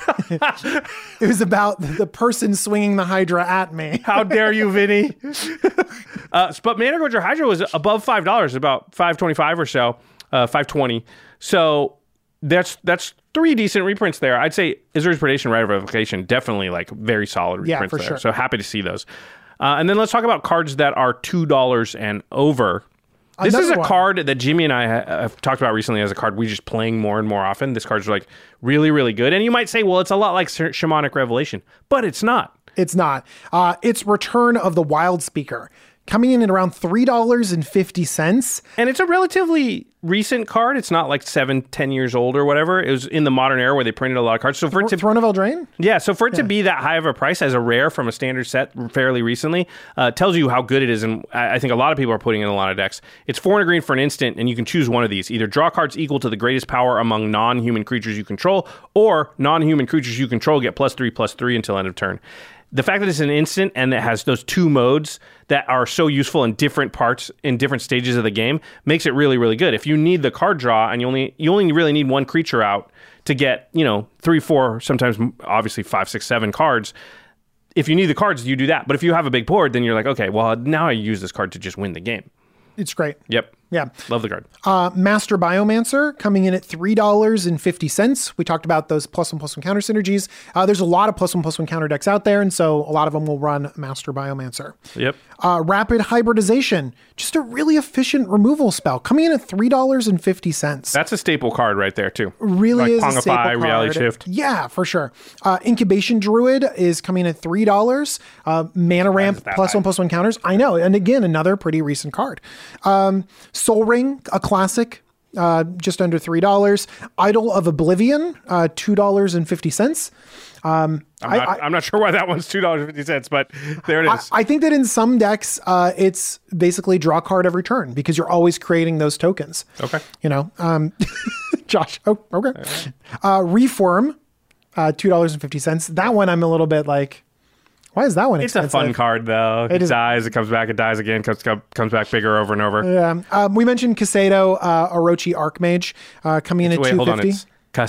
It was about the person swinging the Hydra at me. How dare you, Vinny? uh, but Mana Gorger Hydra was above five dollars, about five twenty-five or so, uh, five twenty. So that's that's three decent reprints there. I'd say Azuri's Predation, Rite of Replication, definitely like very solid reprints Yeah, for there. sure. So happy to see those. Uh, and then let's talk about cards that are two dollars and over. This Another is a one. card that Jimmy and I ha- have talked about recently as a card we just playing more and more often. This card's like really, really good. And you might say, well, it's a lot like Sh- Shamanic Revelation, but it's not. It's not. Uh, it's Return of the Wild Speaker, coming in at around three dollars and fifty cents. And it's a relatively recent card. It's not like seven, ten years old or whatever. It was in the modern era where they printed a lot of cards. So for it to Throne of Eldraine? Yeah, so for it to be that high of a price as a rare from a standard set fairly recently uh, tells you how good it is, and I, I think a lot of people are putting in a lot of decks. It's four and a green for an instant, and you can choose one of these. Either draw cards equal to the greatest power among non-human creatures you control, or non-human creatures you control get plus three, plus three until end of turn. The fact that it's an instant and it has those two modes that are so useful in different parts, in different stages of the game, makes it really, really good. If you need the card draw and you only you only really need one creature out to get, you know, three, four, sometimes obviously five, six, seven cards. If you need the cards, you do that. But if you have a big board, then you're like, okay, well, now I use this card to just win the game. It's great. Yep. Yeah. Love the card. Uh, Master Biomancer coming in at three dollars and fifty cents. We talked about those plus one plus one counter synergies. Uh, there's a lot of plus one plus one counter decks out there, and so a lot of them will run Master Biomancer. Yep. Uh, Rapid Hybridization, just a really efficient removal spell, coming in at three dollars and fifty cents. That's a staple card right there, too. Really is like a staple Pongify, card. Reality Shift. Yeah, for sure. Uh, Incubation Druid is coming in at three dollars. Uh, Mana Ramp plus high? one plus one counters. I know. And again, another pretty recent card. Um, Soul Ring, a classic, uh, just under three dollars. Idol of Oblivion, uh, two dollars and fifty cents. Um, I'm, I, not, I, I'm not sure why that one's two dollars and fifty cents, but there it is. I, I think that in some decks, uh, it's basically draw a card every turn because you're always creating those tokens. Okay. You know, um, Josh, oh, okay. Uh, Reform, uh, two dollars and fifty cents. That one I'm a little bit like, why is that one It's expensive? a fun card, though. It, It is- dies, it comes back, it dies again, comes comes back bigger over and over. Yeah. Um, we mentioned Casado, uh, Orochi Archmage, uh, coming in at Wait, two hold on. fifty. It's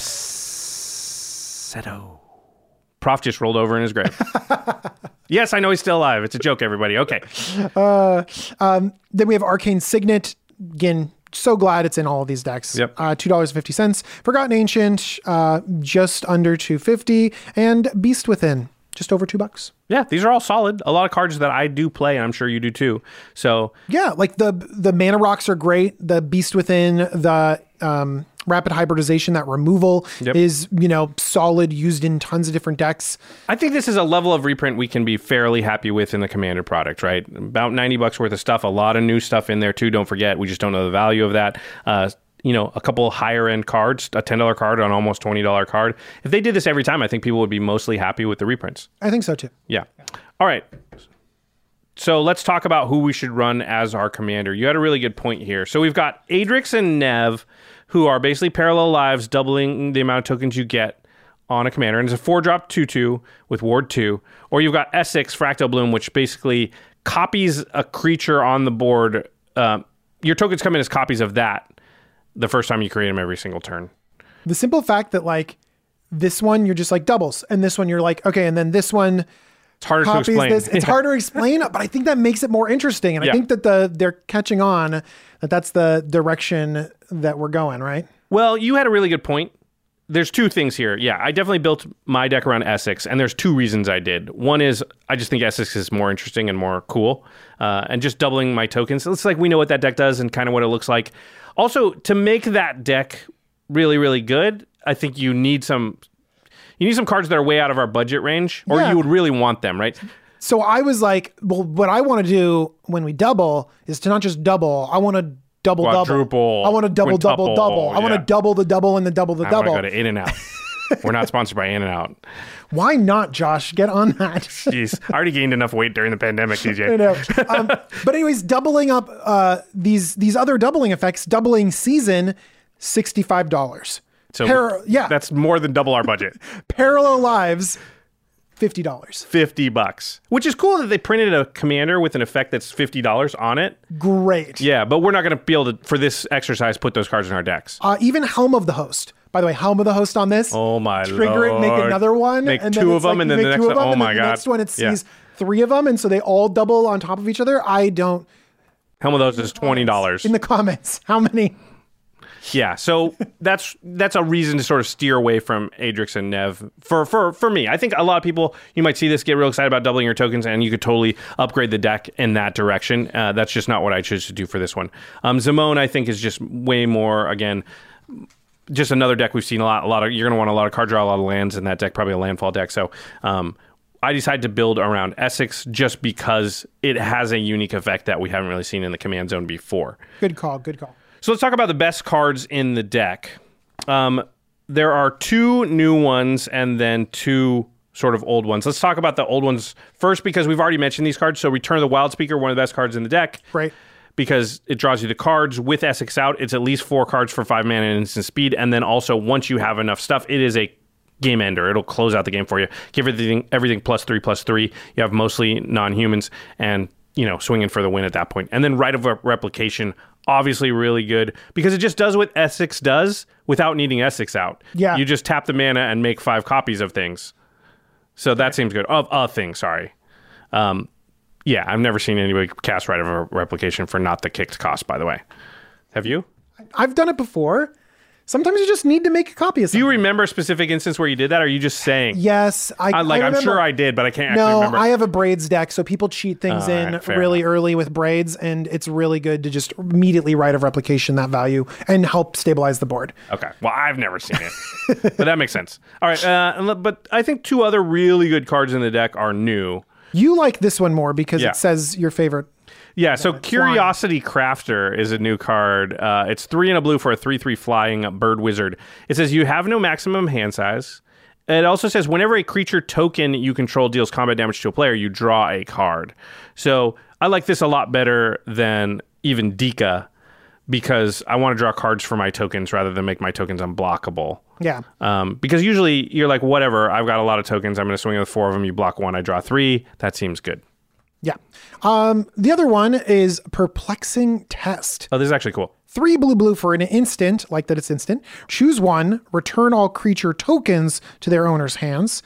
Cassetto. Prof just rolled over in his grave. Yes, I know he's still alive. It's a joke, everybody. Okay. Uh, um, then we have Arcane Signet. Again, so glad it's in all of these decks. Yep. Uh, two dollars and fifty cents. Forgotten Ancient, uh, just under two fifty, and Beast Within, just over two bucks. Yeah, these are all solid. A lot of cards that I do play, and I'm sure you do too. So Yeah, like the the mana rocks are great. The Beast Within, the um, Rapid Hybridization, that removal Yep. is, you know, solid, used in tons of different decks. I think this is a level of reprint we can be fairly happy with in the Commander product, right? About ninety bucks worth of stuff, a lot of new stuff in there too. Don't forget, we just don't know the value of that. Uh, you know, a couple higher end cards, a ten dollars card on almost twenty dollars card. If they did this every time, I think people would be mostly happy with the reprints. I think so too. Yeah. All right. So let's talk about who we should run as our commander. You had a really good point here. So we've got Adrix and Nev, who are basically parallel lives, doubling the amount of tokens you get on a commander. And it's a four-drop two two with Ward two. Or you've got Essex, Fractal Bloom, which basically copies a creature on the board. Uh, your tokens come in as copies of that the first time you create them every single turn. The simple fact that, like, this one, you're just like doubles. And this one, you're like, okay, and then this one... It's harder to copies explain. this. It's Yeah. harder to explain, but I think that makes it more interesting. And Yeah. I think that the they're catching on that that's the direction that we're going, right? Well, you had a really good point. There's two things here. Yeah, I definitely built my deck around Essex, and there's two reasons I did. One is I just think Essex is more interesting and more cool, uh, and just doubling my tokens. It's like we know what that deck does and kind of what it looks like. Also, to make that deck really, really good, I think you need some... You need some cards that are way out of our budget range, or Yeah. you would really want them, right? So I was like, well, what I want to do when we double is to not just double. I want to double Quadruple, double. I want to double double quintuple, double. I want to yeah. double the double and the double the I want to double. go to In-N-Out. We're not sponsored by In-N-Out. Why not, Josh? Get on that. Jeez, I already gained enough weight during the pandemic, D J. I know. Um, but anyways, doubling up uh, these these other doubling effects, doubling season, sixty-five dollars. So Par- yeah, that's more than double our budget. Parallel Lives, fifty dollars. fifty bucks, which is cool that they printed a commander with an effect that's fifty dollars on it. Great. Yeah, but we're not going to be able to, for this exercise, put those cards in our decks. Uh, even Helm of the Host. By the way, Helm of the Host on this. Oh my Trigger it, make Lord. another one. Make and two then of it's them, like and you then the make next two of one- them, oh and my then the God. next one it Yeah. sees three of them, and so they all double on top of each other. I don't. Helm of those is twenty dollars. In the comments, how many? Yeah, so that's that's a reason to sort of steer away from Adrix and Nev for for for me. I think a lot of people, you might see this, get real excited about doubling your tokens, and you could totally upgrade the deck in that direction. Uh, that's just not what I chose to do for this one. Um, Zimone, I think, is just way more, again, just another deck we've seen a lot. A lot of you're going to want a lot of card draw, a lot of lands in that deck, probably a landfall deck. So um, I decided to build around Essex just because it has a unique effect that we haven't really seen in the command zone before. Good call. Good call. So let's talk about the best cards in the deck. Um, there are two new ones and then two sort of old ones. Let's talk about the old ones first because we've already mentioned these cards. So Return of the Wild Speaker, one of the best cards in the deck. Right. Because it draws you the cards with Essex out. It's at least four cards for five mana and instant speed. And then also, once you have enough stuff, it is a game ender. It'll close out the game for you. Give everything, everything plus three, plus three. You have mostly non-humans and, you know, swinging for the win at that point. And then Rite of Replication, obviously really good because it just does what Essex does without needing Essex out. Yeah. You just tap the mana and make five copies of things. So that seems good. Of a thing, sorry. Um, yeah, I've never seen anybody cast Rite of Replication for not the kicked cost, by the way. Have you? I've done it before. Sometimes you just need to make a copy of Do something. you remember a specific instance where you did that, or are you just saying? Yes. I, I, like, I I'm sure I did, but I can't actually No, remember. I have a braids deck, so people cheat things All in right, fair really enough. early with braids, and it's really good to just immediately write a replication that value and help stabilize the board. Okay. Well, I've never seen it, but that makes sense. All right. Uh, and let- but I think two other really good cards in the deck are new. You like this one more because Yeah. it says your favorite. Yeah, so Curiosity Crafter is a new card. Uh, it's three and a blue for a three three flying bird wizard. It says you have no maximum hand size. It also says whenever a creature token you control deals combat damage to a player, you draw a card. So I like this a lot better than even Dika because I want to draw cards for my tokens rather than make my tokens unblockable. Yeah. Um, because usually you're like, whatever, I've got a lot of tokens. I'm going to swing with four of them. You block one, I draw three. That seems good. Yeah. Um, the other one is Perplexing Test. Oh, this is actually cool. Three blue blue for an instant, like that it's instant. Choose one, return all creature tokens to their owner's hands,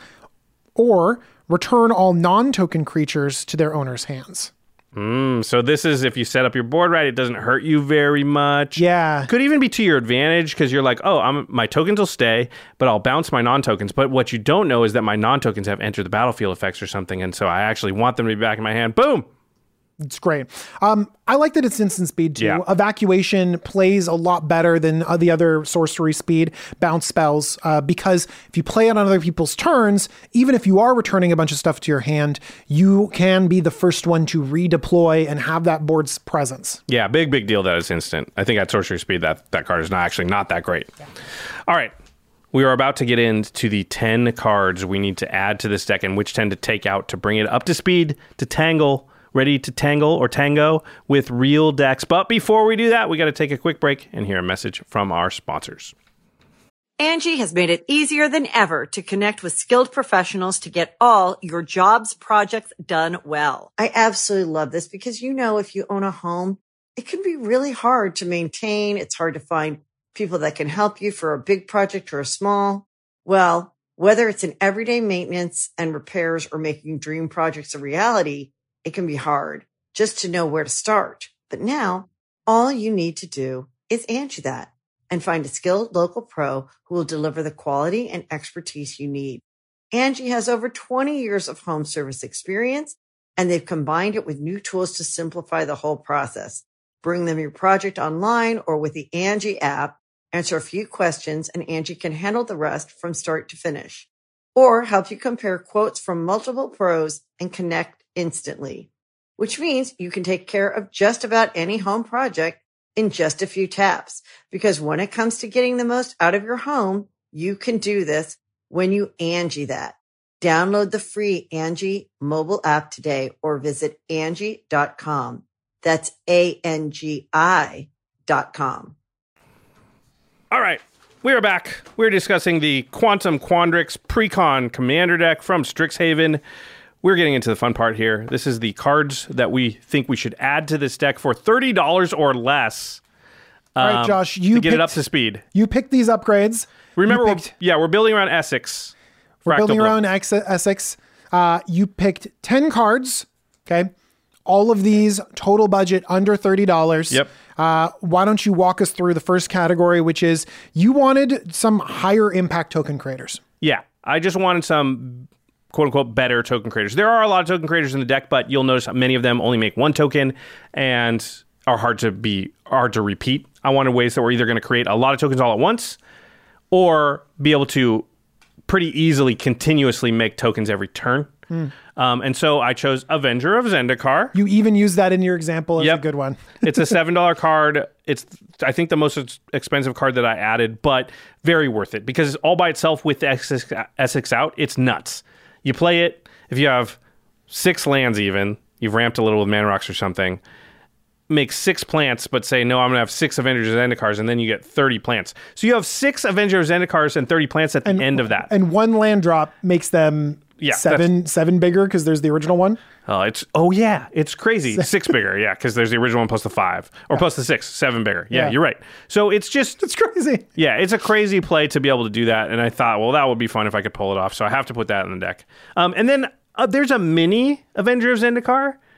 or return all non-token creatures to their owner's hands. Mm, so this is if you set up your board right, it doesn't hurt you very much. Yeah. Could even be to your advantage because you're like, oh, I'm, my tokens will stay, but I'll bounce my non-tokens. But what you don't know is that my non-tokens have entered the battlefield effects or something, and so I actually want them to be back in my hand. Boom! It's great. Um, I like that it's instant speed too. Yeah. Evacuation plays a lot better than uh, the other sorcery speed bounce spells uh, because if you play it on other people's turns, even if you are returning a bunch of stuff to your hand, you can be the first one to redeploy and have that board's presence. Yeah, big, big deal that it's instant. I think at sorcery speed, that, that card is not actually not that great. Yeah. All right. We are about to get into the ten cards we need to add to this deck and which ten to take out to bring it up to speed, to tangle, ready to tangle or tango with real decks. But before we do that, we got to take a quick break and hear a message from our sponsors. Angie has made it easier than ever to connect with skilled professionals to get all your jobs projects done well. I absolutely love this because, you know, if you own a home, it can be really hard to maintain. It's hard to find people that can help you for a big project or a small. Well, whether it's in everyday maintenance and repairs or making dream projects a reality, it can be hard just to know where to start. But now all you need to do is Angie that and find a skilled local pro who will deliver the quality and expertise you need. Angie has over twenty years of home service experience, and they've combined it with new tools to simplify the whole process. Bring them your project online or with the Angie app, answer a few questions, and Angie can handle the rest from start to finish. Or help you compare quotes from multiple pros and connect instantly, which means you can take care of just about any home project in just a few taps. Because when it comes to getting the most out of your home, you can do this when you Angie that. Download the free Angie mobile app today or visit Angie dot com. That's A N G I dot com. All right. We are back. We're discussing the Quantum Quandrix Precon Commander deck from Strixhaven. We're getting into the fun part here. This is the cards that we think we should add to this deck for thirty dollars or less. All right, um, Josh, you to get it up picked- to speed. You picked these upgrades. Remember, You we're, picked- yeah, we're building around Essex. We're Fractal building Blue. around Ex- Essex. Uh, you picked ten cards. Okay. All of these total budget under thirty dollars. Yep. Uh, why don't you walk us through the first category, which is you wanted some higher impact token creators. Yeah, I just wanted some quote unquote better token creators. There are a lot of token creators in the deck, but you'll notice many of them only make one token and are hard to be hard to repeat. I wanted ways that we're either going to create a lot of tokens all at once or be able to pretty easily continuously make tokens every turn. Mm. Um, and so I chose Avenger of Zendikar. You even used that in your example as Yep. a good one. It's a seven dollar card. It's, I think, the most ex- expensive card that I added, but very worth it because all by itself with the Essex, Essex out, it's nuts. You play it, if you have six lands even, you've ramped a little with Mana Rocks or something, make six plants, but say, no, I'm going to have six Avengers of Zendikars, and then you get thirty plants. So you have six Avengers of Zendikars and thirty plants at the And- end of that. And one land drop makes them Yeah, seven seven bigger because there's the original one. Oh, it's oh yeah, it's crazy. Six bigger, yeah, because there's the original one plus the five, or plus the six, seven bigger. Yeah, Yeah. you're right. So it's just It's crazy. yeah, it's a crazy play to be able to do that. And I thought, well, that would be fun if I could pull it off. So I have to put that in the deck. Um, and then uh, there's a mini Avenger of Zendikar,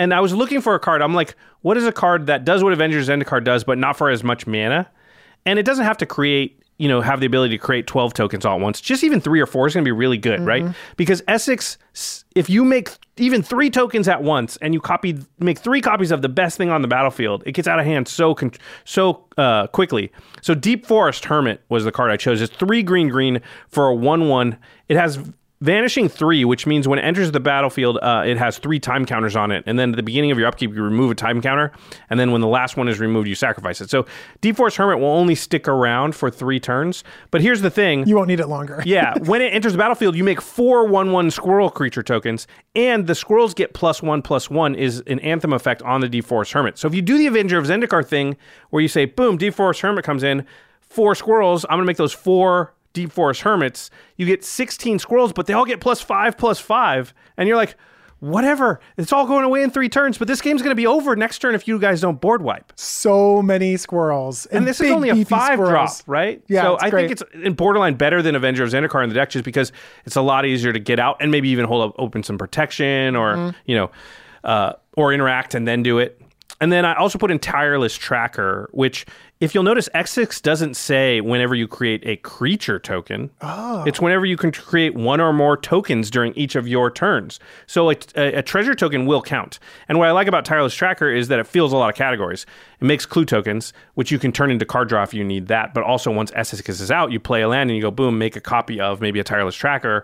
And I was looking for a card. I'm like, what is a card that does what Avengers Zendikar does, but not for as much mana? And it doesn't have to create, you know, have the ability to create twelve tokens all at once. Just even three or four is going to be really good, mm-hmm. right? Because Essex, if you make even three tokens at once and you copy, make three copies of the best thing on the battlefield, it gets out of hand so so uh, quickly. So Deep Forest Hermit was the card I chose. It's three green green for a one one. It has Vanishing three, which means when it enters the battlefield, uh, it has three time counters on it. And then at the beginning of your upkeep, you remove a time counter. And then when the last one is removed, you sacrifice it. So Deep Forest Hermit will only stick around for three turns. But here's the thing. You won't need it longer. Yeah. When it enters the battlefield, you make four one one squirrel creature tokens. And the squirrels get plus one, plus one is an Anthem effect on the Deep Forest Hermit. So if you do the Avenger of Zendikar thing, where you say, boom, Deep Forest Hermit comes in, four squirrels, I'm going to make those four Deep Forest Hermits, you get sixteen squirrels, but they all get plus five, plus five. And you're like, whatever. It's all going away in three turns, but this game's going to be over next turn if you guys don't board wipe. So many squirrels. And, and this big, is only a five squirrels. drop, right? Yeah, so I great. think it's in borderline better than Avenger of Zendikar in the deck just because it's a lot easier to get out and maybe even hold up, open some protection or, mm-hmm. you know, uh, or interact and then do it. And then I also put in Tireless Tracker, which, if you'll notice, Essex doesn't say whenever you create a creature token. Oh. It's whenever you can create one or more tokens during each of your turns. So a, a, a treasure token will count. And what I like about Tireless Tracker is that it fills a lot of categories. It makes clue tokens, which you can turn into card draw if you need that. But also once Essex is out, you play a land and you go, boom, make a copy of maybe a Tireless Tracker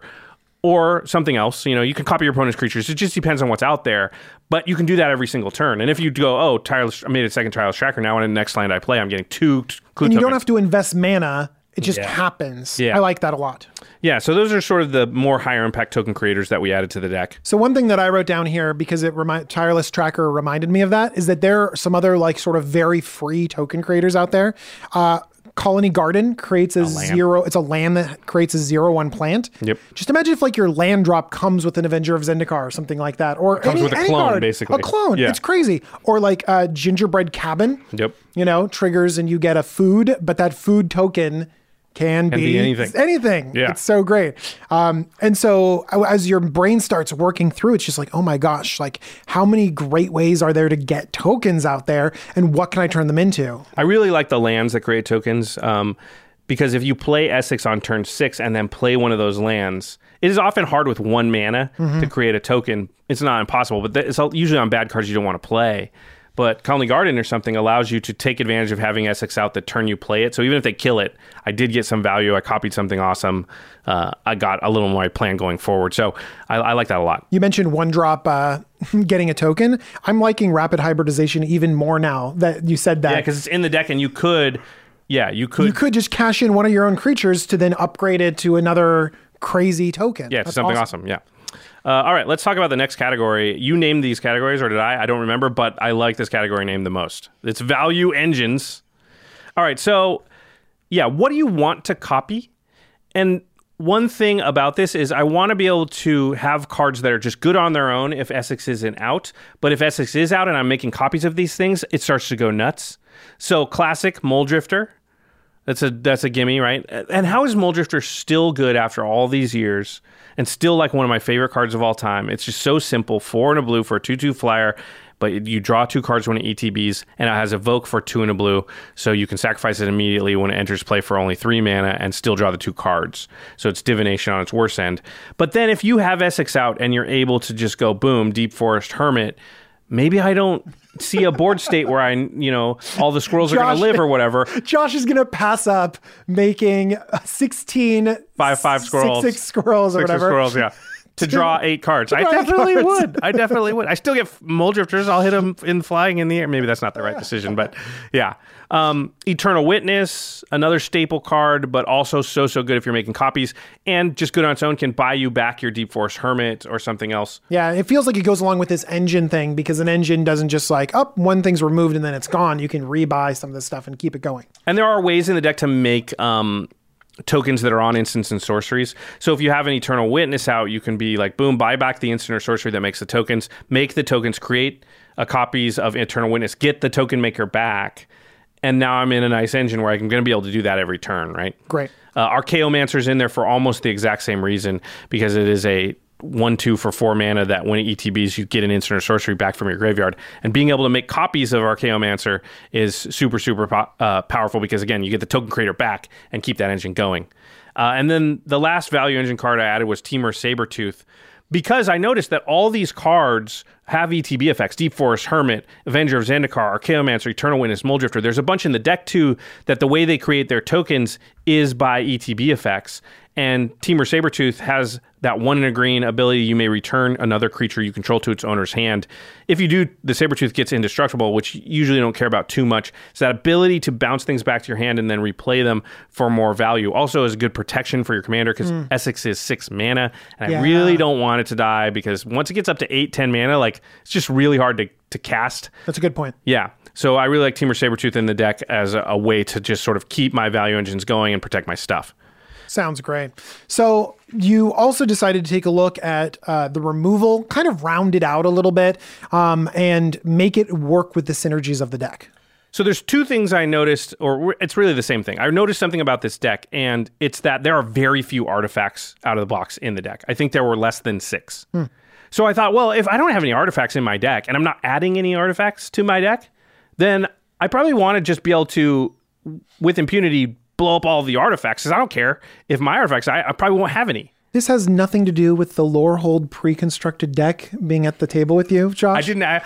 or something else. You know, you can copy your opponent's creatures. It just depends on what's out there. But you can do that every single turn. And if you go, oh, tireless, I made a second Tireless Tracker. Now, in the next land I play, I'm getting two t- clue And you tokens. don't have to invest mana. It just yeah. happens. Yeah. I like that a lot. Yeah, so those are sort of the more higher impact token creators that we added to the deck. So one thing that I wrote down here, because it remi- Tireless Tracker reminded me of that, is that there are some other like sort of very free token creators out there. Uh, Colony Garden creates a, a zero. It's a land that creates a zero one plant. Yep. Just imagine if like your land drop comes with an Avenger of Zendikar or something like that, or it comes any, with a any clone, card. basically. A clone. Yeah. It's crazy. Or like uh, Gingerbread Cabin. Yep. You know, triggers and you get a food, but that food token can, can be, be anything. anything. Yeah. It's so great. Um, and so as your brain starts working through, it's just like, oh my gosh, like how many great ways are there to get tokens out there and what can I turn them into? I really like the lands that create tokens um, because if you play Essex on turn six and then play one of those lands, it is often hard with one mana mm-hmm. to create a token. It's not impossible, but it's usually on bad cards you don't want to play. But Colony Garden or something allows you to take advantage of having Essex out the turn you play it. So even if they kill it, I did get some value. I copied something awesome. Uh, I got a little more plan going forward. So I, I like that a lot. You mentioned one drop uh, getting a token. I'm liking Rapid Hybridization even more now that you said that. Yeah, because it's in the deck and you could, yeah, you could. You could just cash in one of your own creatures to then upgrade it to another crazy token. Yeah, to something awesome. awesome. Yeah. Uh, all right, let's talk about the next category. You named these categories, or did I? I don't remember, but I like this category name the most. It's value engines. All right, so yeah, what do you want to copy? And one thing about this is I want to be able to have cards that are just good on their own if Essex isn't out. But if Essex is out and I'm making copies of these things, it starts to go nuts. So classic Mulldrifter. That's a that's a gimme, right? And how is Mulldrifter still good after all these years and still like one of my favorite cards of all time? It's just so simple. Four and a blue for a two two flyer, but you draw two cards when it E T Bs, and it has Evoke for two and a blue, so you can sacrifice it immediately when it enters play for only three mana and still draw the two cards. So it's Divination on its worst end. But then if you have Essex out and you're able to just go, boom, Deep Forest Hermit, maybe I don't see a board state where I, you know, all the squirrels Josh, are going to live or whatever. Josh is going to pass up making sixteen five five squirrels, six, six squirrels or six whatever. Squirrels, yeah. To draw eight cards. I definitely cards. would. I definitely would. I still get Mulldrifters. I'll hit them in flying in the air. Maybe that's not the right decision, but yeah. Um, Eternal Witness, another staple card, but also so, so good if you're making copies. And just good on its own can buy you back your Deep Forest Hermit or something else. Yeah, it feels like it goes along with this engine thing because an engine doesn't just like, oh, one thing's removed and then it's gone. You can rebuy some of this stuff and keep it going. And there are ways in the deck to make... Um, tokens that are on instants and sorceries. So if you have an Eternal Witness out, you can be like, boom, buy back the instant or sorcery that makes the tokens, make the tokens, create a copies of Eternal Witness, get the token maker back, and now I'm in a nice engine where I'm going to be able to do that every turn, right? Great. Uh, Archaeomancer's in there for almost the exact same reason, because it is a one two for four mana that when it E T Bs, you get an instant or sorcery back from your graveyard. And being able to make copies of Archaeomancer is super, super po- uh, powerful because, again, you get the token creator back and keep that engine going. Uh, and then the last value engine card I added was Temur Sabertooth, because I noticed that all these cards have E T B effects. Deep Forest, Hermit, Avenger of Zendikar, Archaeomancer, Eternal Witness, Muldrifter. There's a bunch in the deck, too, that the way they create their tokens is by E T B effects. And Temur Sabertooth has that one in a green ability. You may return another creature you control to its owner's hand. If you do, the Sabertooth gets indestructible, which you usually don't care about too much. It's that ability to bounce things back to your hand and then replay them for more value. Also is good protection for your commander because mm. Essex is six mana. And yeah. I really don't want it to die because once it gets up to eight, ten mana, like it's just really hard to, to cast. That's a good point. Yeah. So I really like Temur Sabertooth in the deck as a, a way to just sort of keep my value engines going and protect my stuff. Sounds great. So you also decided to take a look at uh, the removal, kind of round it out a little bit, um, and make it work with the synergies of the deck. So there's two things I noticed, or it's really the same thing. I noticed something about this deck, and it's that there are very few artifacts out of the box in the deck. I think there were less than six. Hmm. So I thought, well, if I don't have any artifacts in my deck, and I'm not adding any artifacts to my deck, then I probably want to just be able to, with impunity, blow up all the artifacts, because I don't care if my artifacts, I, I probably won't have any. This has nothing to do with the Lorehold pre-constructed deck being at the table with you, Josh. I didn't. I,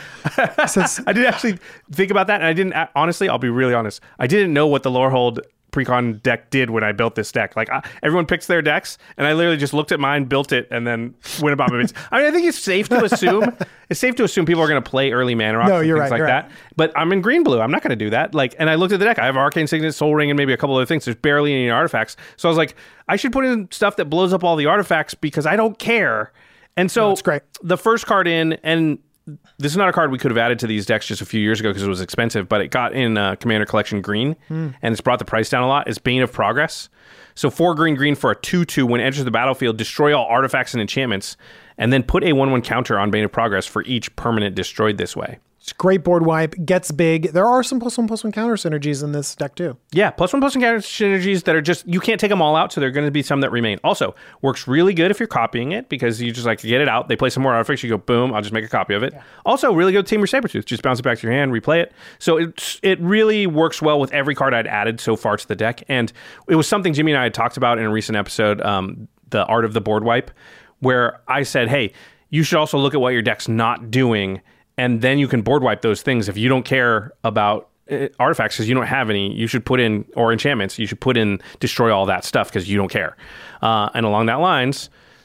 I didn't actually think about that, and I didn't. Honestly, I'll be really honest. I didn't know what the Lorehold Precon deck did when I built this deck. Like I, everyone picks their decks, and I literally just looked at mine, built it, and then went about my business. I mean, I think it's safe to assume it's safe to assume people are going to play early mana rocks no, and you're things right, like you're that. Right. But I'm in green blue. I'm not going to do that. Like, and I looked at the deck. I have Arcane Signet, Soul Ring, and maybe a couple other things. There's barely any artifacts. So I was like, I should put in stuff that blows up all the artifacts because I don't care. And so no, that's great. The first card in, and this is not a card we could have added to these decks just a few years ago because it was expensive, but it got in uh, Commander Collection green, mm. and it's brought the price down a lot. It's Bane of Progress. So four green green for a two two. When it enters the battlefield, destroy all artifacts and enchantments, and then put a one one counter on Bane of Progress for each permanent destroyed this way. It's great board wipe, gets big. There are some plus one plus one counter synergies in this deck too. Yeah, plus one plus one counter synergies that are just, you can't take them all out, so there are going to be some that remain. Also, works really good if you're copying it because you just like to get it out. They play some more artifacts, you go, boom, I'll just make a copy of it. Yeah. Also, really good with Temur Sabertooth. Just bounce it back to your hand, replay it. So it's, it really works well with every card I'd added so far to the deck. And it was something Jimmy and I had talked about in a recent episode, um, the Art of the Board Wipe, where I said, hey, you should also look at what your deck's not doing, and then you can board wipe those things. If you don't care about uh, artifacts because you don't have any, you should put in, or enchantments, you should put in destroy all that stuff because you don't care. Uh, and along that lines,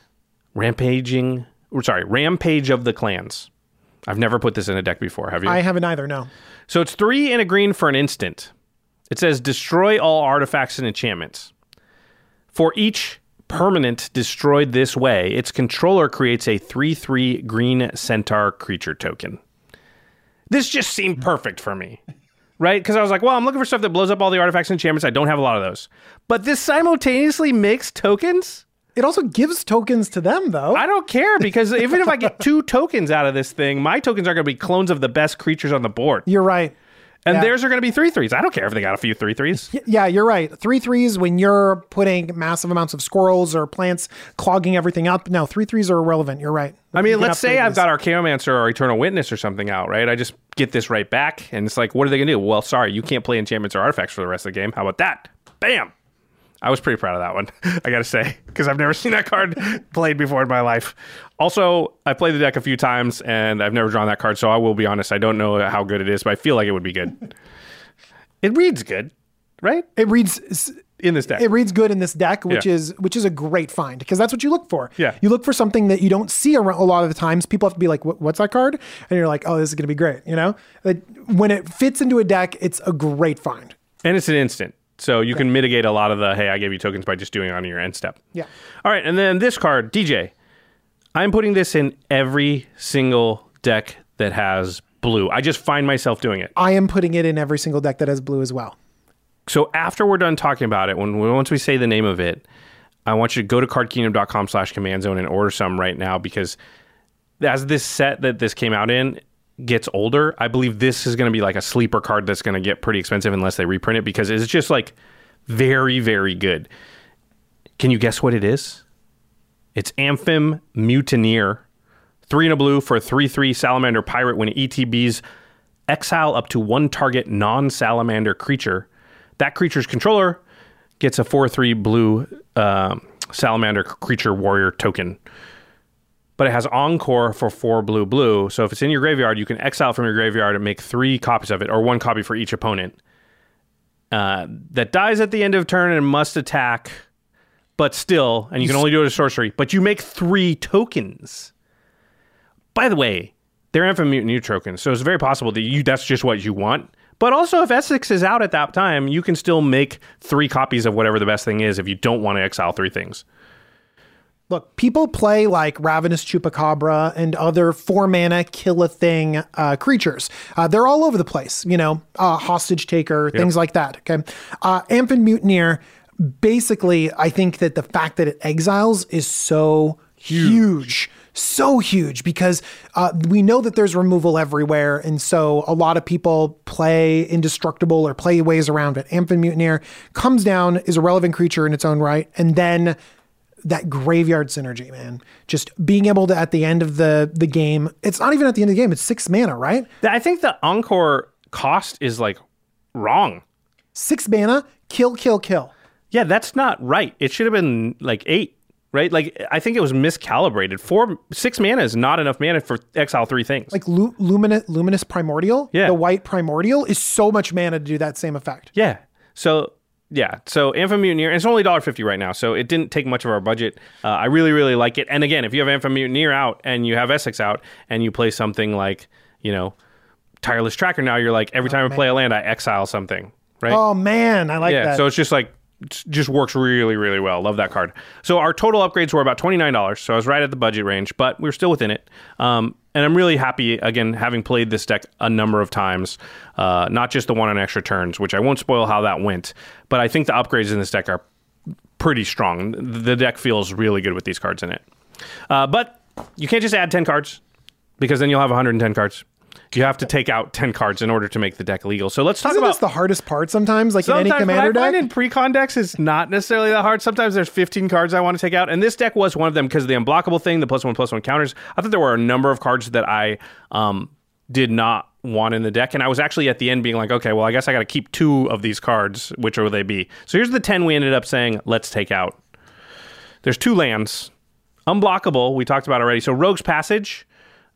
rampaging, or sorry, Rampage of the Clans. I've never put this in a deck before, have you? I haven't either, no. So it's three and a green for an instant. It says destroy all artifacts and enchantments. For each permanent destroyed this way, its controller creates a three three green centaur creature token. This just seemed perfect for me, right? Because I was like, well, I'm looking for stuff that blows up all the artifacts and enchantments. I don't have a lot of those. But this simultaneously makes tokens? It also gives tokens to them, though. I don't care, because even if I get two tokens out of this thing, my tokens are going to be clones of the best creatures on the board. You're right. And yeah. theirs are going to be three threes. I don't care if they got a few three threes. Yeah, you're right. Three threes when you're putting massive amounts of squirrels or plants clogging everything up. No, three threes are irrelevant. You're right. I mean, let's say I've got Archaeomancer or Eternal Witness or something out, right? I just get this right back, and it's like, what are they going to do? Well, sorry, you can't play enchantments or artifacts for the rest of the game. How about that? Bam! I was pretty proud of that one, I got to say, because I've never seen that card played before in my life. Also, I played the deck a few times, and I've never drawn that card, so I will be honest, I don't know how good it is, but I feel like it would be good. It reads good, right? It reads in this deck. It reads good in this deck, which yeah. is which is a great find, because that's what you look for. Yeah. You look for something that you don't see a lot of the times. People have to be like, what's that card? And you're like, oh, this is going to be great. You know, like, when it fits into a deck, it's a great find. And it's an instant. So you can mitigate a lot of the, hey, I gave you tokens by just doing it on your end step. Yeah. All right. And then this card, D J. I'm putting this in every single deck that has blue. I just find myself doing it. I am putting it in every single deck that has blue as well. So after we're done talking about it, when once we say the name of it, I want you to go to cardkingdom.com slash command zone and order some right now, because as this set that this came out in gets older, I believe this is going to be like a sleeper card that's going to get pretty expensive unless they reprint it, because it's just like very, very good. Can you guess what it is? It's Amphim Mutineer. Three and a blue for a three three Salamander Pirate. When it E T Bs, exile up to one target non-salamander creature. That creature's controller gets a four three blue uh, Salamander Creature Warrior token. But it has Encore for four blue blue. So if it's in your graveyard, you can exile from your graveyard and make three copies of it, or one copy for each opponent. Uh, that dies at the end of turn and must attack, but still, and you can only do it as sorcery, but you make three tokens. By the way, they're Amphim Mutineer tokens, so it's very possible that you that's just what you want. But also, if Essex is out at that time, you can still make three copies of whatever the best thing is if you don't want to exile three things. Look, people play like Ravenous Chupacabra and other four mana kill a thing uh, creatures. Uh, they're all over the place, you know, uh, Hostage Taker, yep. things like that. Okay. Uh, Amphim Mutineer, basically, I think that the fact that it exiles is so huge. huge. So huge because uh, we know that there's removal everywhere. And so a lot of people play Indestructible or play ways around it. Amphim Mutineer comes down, is a relevant creature in its own right. And then that graveyard synergy, man, just being able to, at the end of the, the game, it's not even at the end of the game. It's six mana, right? I think the Encore cost is like wrong. Six mana, kill, kill, kill. Yeah, that's not right. It should have been like eight. Right? Like, I think it was miscalibrated. Four, six mana is not enough mana for exile three things. Like Lu- Luminous, Luminous Primordial, yeah. the white Primordial is so much mana to do that same effect. Yeah. So, yeah. So, Amphim Mutineer, and it's only one dollar fifty right now, so it didn't take much of our budget. Uh, I really, really like it. And again, if you have Amphim Mutineer out and you have Essex out and you play something like, you know, Tireless Tracker now, you're like, every time oh, I play a land, I exile something, right? Oh, man. I like yeah, that. Yeah. So, it's just like, it just works really, really well. Love that card. So our total upgrades were about twenty-nine dollars. So I was right at the budget range, but we were still within it. Um, and I'm really happy, again, having played this deck a number of times, uh, not just the one on extra turns, which I won't spoil how that went. But I think the upgrades in this deck are pretty strong. The deck feels really good with these cards in it. Uh, but you can't just add ten cards because then you'll have one hundred ten cards. You have to take out ten cards in order to make the deck legal. So let's talk Isn't about... this the hardest part sometimes? Like sometimes, in any commander but I deck? find in pre-con decks it's not necessarily that hard. Sometimes there's fifteen cards I want to take out. And this deck was one of them because of the unblockable thing, the plus one, plus one counters. I thought there were a number of cards that I um, did not want in the deck. And I was actually at the end being like, okay, well, I guess I got to keep two of these cards. Which will they be? So here's the ten we ended up saying, let's take out. There's two lands. Unblockable, we talked about already. So Rogue's Passage...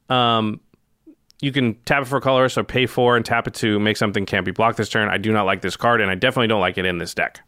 Um, you can tap it for color, so pay four and tap it to make something can't be blocked this turn. I do not like this card, and I definitely don't like it in this deck.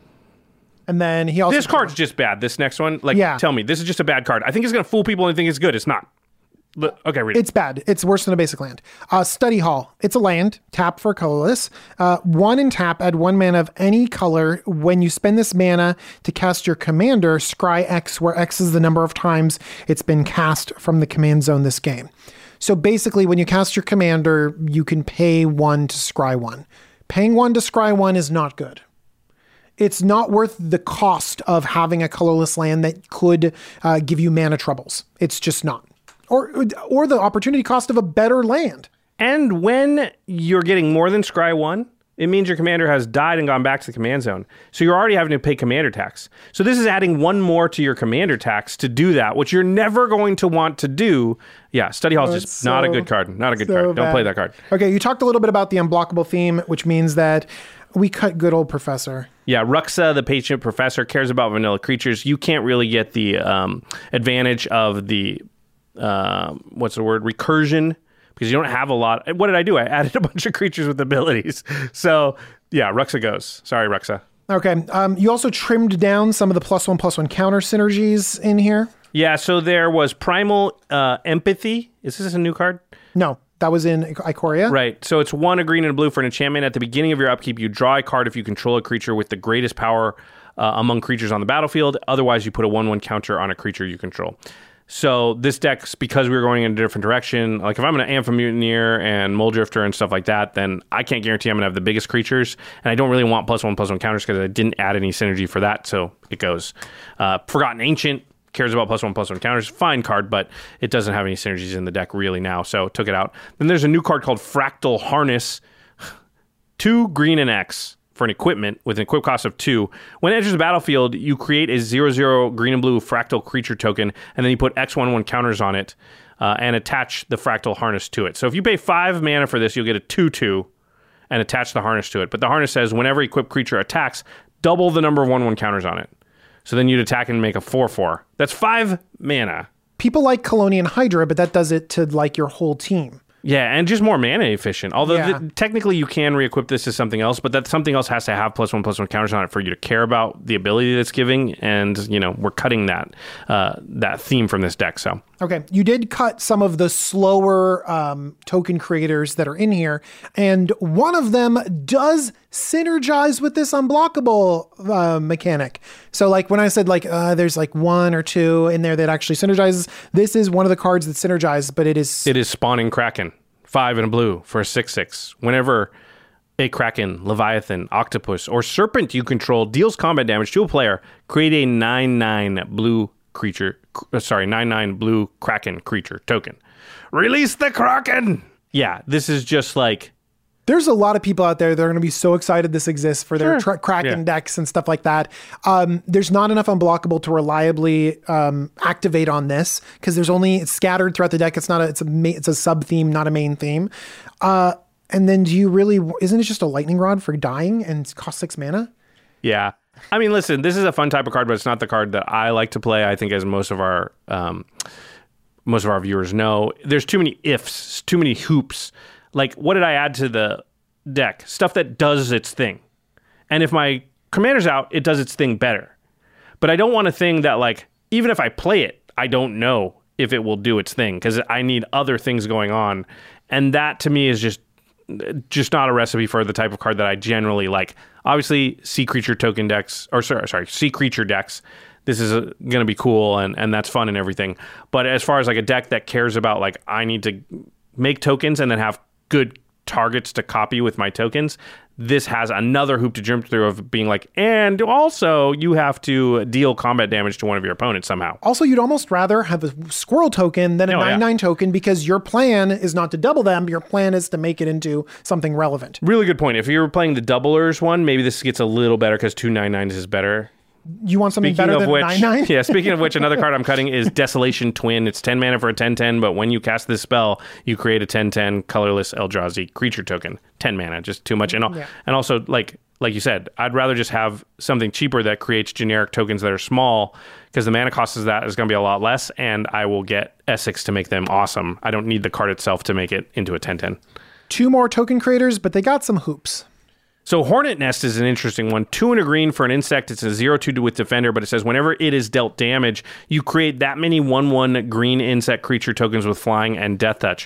And then he also... This card's just bad. This next one, like, yeah. tell me, this is just a bad card. I think it's going to fool people and think it's good. It's not. Okay, read it. It's bad. It's worse than a basic land. Uh, Study Hall. It's a land. Tap for colorless. Uh, one in tap, add one mana of any color. When you spend this mana to cast your commander, scry X, where X is the number of times it's been cast from the command zone this game. So basically, when you cast your commander, you can pay one to scry one. Paying one to scry one is not good. It's not worth the cost of having a colorless land that could uh, give you mana troubles. It's just not. Or, or the opportunity cost of a better land. And when you're getting more than scry one, it means your commander has died and gone back to the command zone. So you're already having to pay commander tax. So this is adding one more to your commander tax to do that, which you're never going to want to do. Yeah, Study Hall is oh, just so, not a good card. Not a good so card. Don't bad. play that card. Okay, you talked a little bit about the unblockable theme, which means that we cut good old Professor. Yeah, Ruxa, the Patient Professor, cares about vanilla creatures. You can't really get the um, advantage of the, uh, what's the word, recursion, because you don't have a lot. What did I do? I added a bunch of creatures with abilities. So, yeah, Ruxa goes. Sorry, Ruxa. Okay. Um, you also trimmed down some of the plus one, plus one counter synergies in here. Yeah, so there was Primal uh, Empathy. Is this a new card? No, that was in Ikoria. Right. So it's one, a green and a blue for an enchantment. At the beginning of your upkeep, you draw a card if you control a creature with the greatest power uh, among creatures on the battlefield. Otherwise, you put a one one counter on a creature you control. So this deck's, because we were going in a different direction, like if I'm going to Amphim Mutineer and Muldrifter and stuff like that, then I can't guarantee I'm going to have the biggest creatures. And I don't really want plus one, plus one counters because I didn't add any synergy for that. So it goes. Uh, Forgotten Ancient cares about plus one, plus one counters. Fine card, but it doesn't have any synergies in the deck really now. So took it out. Then there's a new card called Fractal Harness. Two green and X for an equipment with an equip cost of two. When it enters the battlefield, you create a zero zero green and blue fractal creature token, and then you put X one one counters on it uh, and attach the fractal harness to it. So if you pay five mana for this, you'll get a two two and attach the harness to it. But the harness says whenever equipped creature attacks, double the number of one one counters on it. So then you'd attack and make a four four. That's five mana. People like Colonian Hydra, but that does it to like your whole team. Yeah, and just more mana efficient. Although Yeah. th- technically you can re-equip this as something else, but that something else has to have plus one plus one counters on it for you to care about the ability that's giving. And you know we're cutting that uh, that theme from this deck. So Okay, you did cut some of the slower um, token creators that are in here, and one of them does synergize with this unblockable uh, mechanic. So like when I said like uh, there's like one or two in there that actually synergizes, this is one of the cards that synergizes, but it is... it is Spawning Kraken, five and a blue for a six six. Whenever a Kraken, Leviathan, Octopus, or Serpent you control deals combat damage to a player, create a nine nine blue creature, uh, sorry, nine nine blue Kraken creature token. Release the Kraken! Yeah, this is just like... There's a lot of people out there that are going to be so excited this exists for their Sure. tra- Kraken Yeah. decks and stuff like that. Um, there's not enough unblockable to reliably um, activate on this because there's only it's scattered throughout the deck. It's not a it's a ma- it's a sub theme, not a main theme. Uh, and then do you really? Isn't it just a lightning rod for dying and it costs six mana? Yeah. I mean, listen, this is a fun type of card, but it's not the card that I like to play. I think as most of our um, most of our viewers know, there's too many ifs, too many hoops. Like, what did I add to the deck? Stuff that does its thing. And if my commander's out, it does its thing better. But I don't want a thing that, like, even if I play it, I don't know if it will do its thing because I need other things going on. And that, to me, is just just not a recipe for the type of card that I generally like. Obviously, sea creature token decks, or sorry, sorry sea creature decks, this is going to be cool and, and that's fun and everything. But as far as like a deck that cares about, like, I need to make tokens and then have good targets to copy with my tokens, this has another hoop to jump through of being like, and also you have to deal combat damage to one of your opponents somehow. Also, you'd almost rather have a squirrel token than a Oh, yeah. nine nine token because your plan is not to double them. Your plan is to make it into something relevant. Really good point. If you're playing the doublers one, maybe this gets a little better because two nine nines is better. You want something Speaking better of than which, nine nine? yeah, speaking of which, another card I'm cutting is Desolation Twin. It's ten mana for a ten ten, but when you cast this spell, you create a ten ten colorless Eldrazi creature token. ten mana, just too much. And, al- Yeah. and also, like like you said, I'd rather just have something cheaper that creates generic tokens that are small because the mana cost of that is going to be a lot less, and I will get Essex to make them awesome. I don't need the card itself to make it into a ten ten. Two more token creators, but they got some hoops. So Hornet Nest is an interesting one. Two and a green for an insect. It's a zero two with Defender, but it says whenever it is dealt damage, you create that many one one green insect creature tokens with flying and death touch.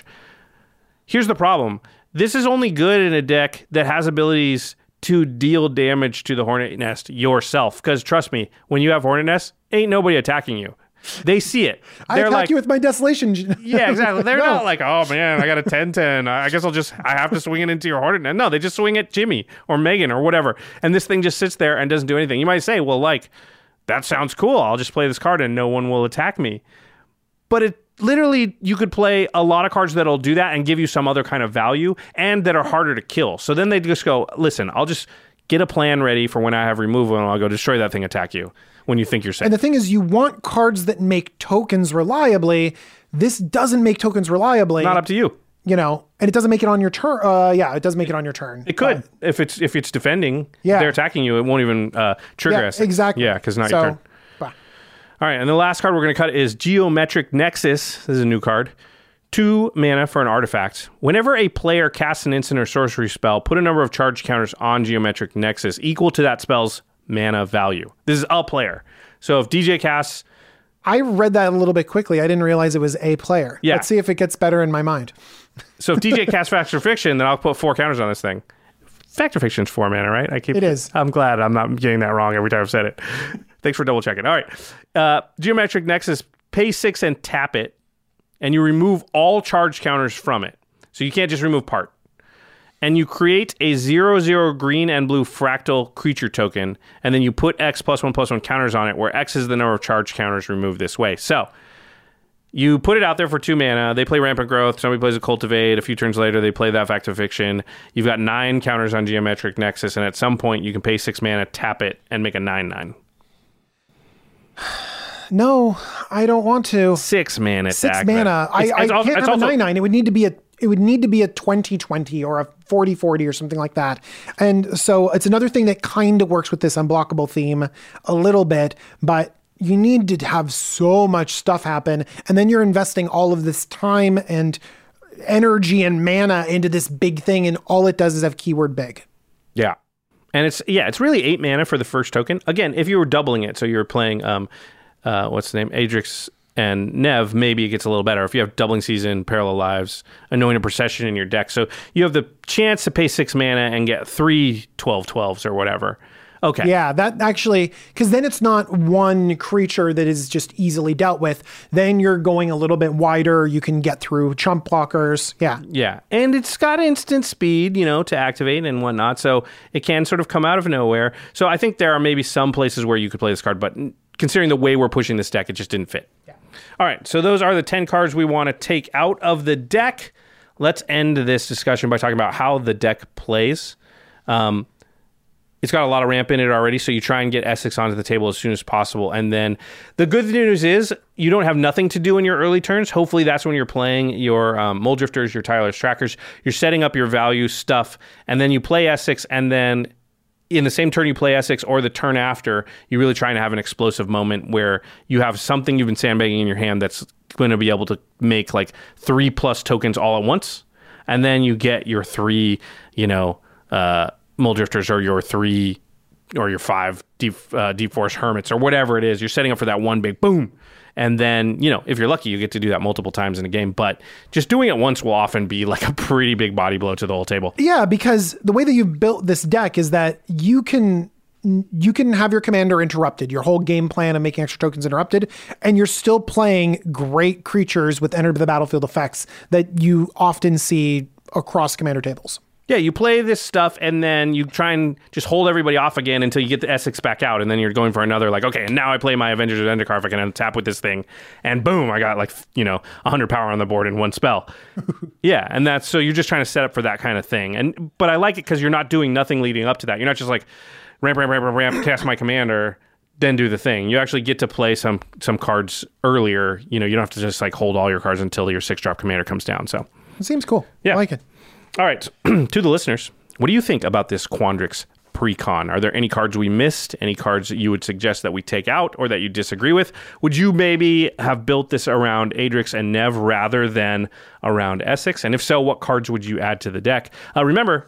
Here's the problem. This is only good in a deck that has abilities to deal damage to the Hornet Nest yourself. Because trust me, when you have Hornet Nest, ain't nobody attacking you. They see it. I They're attack like, you with my Desolation. yeah, exactly. They're No. not like, oh man, I got a ten ten. I guess I'll just, I have to swing it into your Hornet Nest. No, they just swing at Jimmy or Megan or whatever. And this thing just sits there and doesn't do anything. You might say, well, like, that sounds cool. I'll just play this card and no one will attack me. But it literally, you could play a lot of cards that'll do that and give you some other kind of value and that are harder to kill. So then they just go, listen, I'll just get a plan ready for when I have removal and I'll go destroy that thing, attack you when you think you're safe. And the thing is, you want cards that make tokens reliably. This doesn't make tokens reliably. Not up to you. You know, and it doesn't make it on your turn. Uh, yeah, it does make it on your turn. It could if it's if it's defending. Yeah. They're attacking you. It won't even uh, trigger Yeah, us. exactly. Yeah, because not so, your turn. bah. All right, and the last card we're going to cut is Geometric Nexus. This is a new card. Two mana for an artifact. Whenever a player casts an instant or sorcery spell, put a number of charge counters on Geometric Nexus equal to that spell's mana value. This is a player. So if D J casts... I read that a little bit quickly. I didn't realize it was a player. Yeah. Let's see if it gets better in my mind. So if D J casts Fact or Fiction, then I'll put four counters on this thing. Fact or Fiction's four mana, right? I keep. It is. I'm glad I'm not getting that wrong every time I've said it. Thanks for double checking. All right. Uh, Geometric Nexus, pay six and tap it, and you remove all charge counters from it. So you can't just remove part. And you create a zero zero green and blue fractal creature token, and then you put X plus one plus one counters on it, where X is the number of charge counters removed this way. So You put it out there for two mana. They play Rampant Growth. Somebody plays a Cultivate. A few turns later, they play that Fact of Fiction. You've got nine counters on Geometric Nexus, and at some point, you can pay six mana, tap it, and make a nine nine. No, I don't want to. Six mana. Six attack, mana. I, it's, I it's also, can't it's have also, a nine nine. It would need to be a. It would need to be a twenty twenty or a forty forty or something like that. And so it's another thing that kind of works with this unblockable theme a little bit, but you need to have so much stuff happen. And then you're investing all of this time and energy and mana into this big thing. And all it does is have keyword big. Yeah. And it's, yeah, it's really eight mana for the first token. Again, if you were doubling it, so you're playing, um, uh, what's the name? Adrix and Nev, maybe it gets a little better. If you have Doubling Season, Parallel Lives, Anointed Procession in your deck. So you have the chance to pay six mana and get three twelve twelves or whatever. Okay. Yeah, that actually, because then it's not one creature that is just easily dealt with. Then you're going a little bit wider. You can get through chump blockers. Yeah. Yeah. And it's got instant speed, you know, to activate and whatnot. So it can sort of come out of nowhere. So I think there are maybe some places where you could play this card, but considering the way we're pushing this deck, it just didn't fit. Yeah. All right. So those are the ten cards we want to take out of the deck. Let's end this discussion by talking about how the deck plays. Um, It's got a lot of ramp in it already, so you try and get Essex onto the table as soon as possible. And then the good news is you don't have nothing to do in your early turns. Hopefully that's when you're playing your um, Mold Drifters, your Tireless Trackers. You're setting up your value stuff, and then you play Essex, and then in the same turn you play Essex or the turn after, you're really trying to have an explosive moment where you have something you've been sandbagging in your hand that's going to be able to make like three plus tokens all at once. And then you get your three, you know, uh, Mold Drifters or your three or your five deep uh, deep forest hermits or whatever it is. You're setting up for that one big boom. And then, you know, if you're lucky, you get to do that multiple times in a game. But just doing it once will often be like a pretty big body blow to the whole table. Yeah, because the way that you've built this deck is that you can you can have your commander interrupted, your whole game plan of making extra tokens interrupted, and you're still playing great creatures with enter the battlefield effects that you often see across commander tables. Yeah, you play this stuff, and then you try and just hold everybody off again until you get the Essex back out, and then you're going for another, like, okay, and now I play my Avengers of Zendikar if I can tap with this thing, and boom, I got, like, you know, one hundred power on the board in one spell. Yeah, and that's, so you're just trying to set up for that kind of thing. And But I like it because you're not doing nothing leading up to that. You're not just like, ramp, ramp, ramp, ramp, ramp, cast my commander, then do the thing. You actually get to play some some cards earlier. You know, you don't have to just, like, hold all your cards until your six-drop commander comes down, so. It seems cool. Yeah. I like it. All right, to the listeners, what do you think about this Quandrix pre-con? Are there any cards we missed? Any cards that you would suggest that we take out or that you disagree with? Would you maybe have built this around Adrix and Nev rather than around Essex? And if so, what cards would you add to the deck? Uh, remember,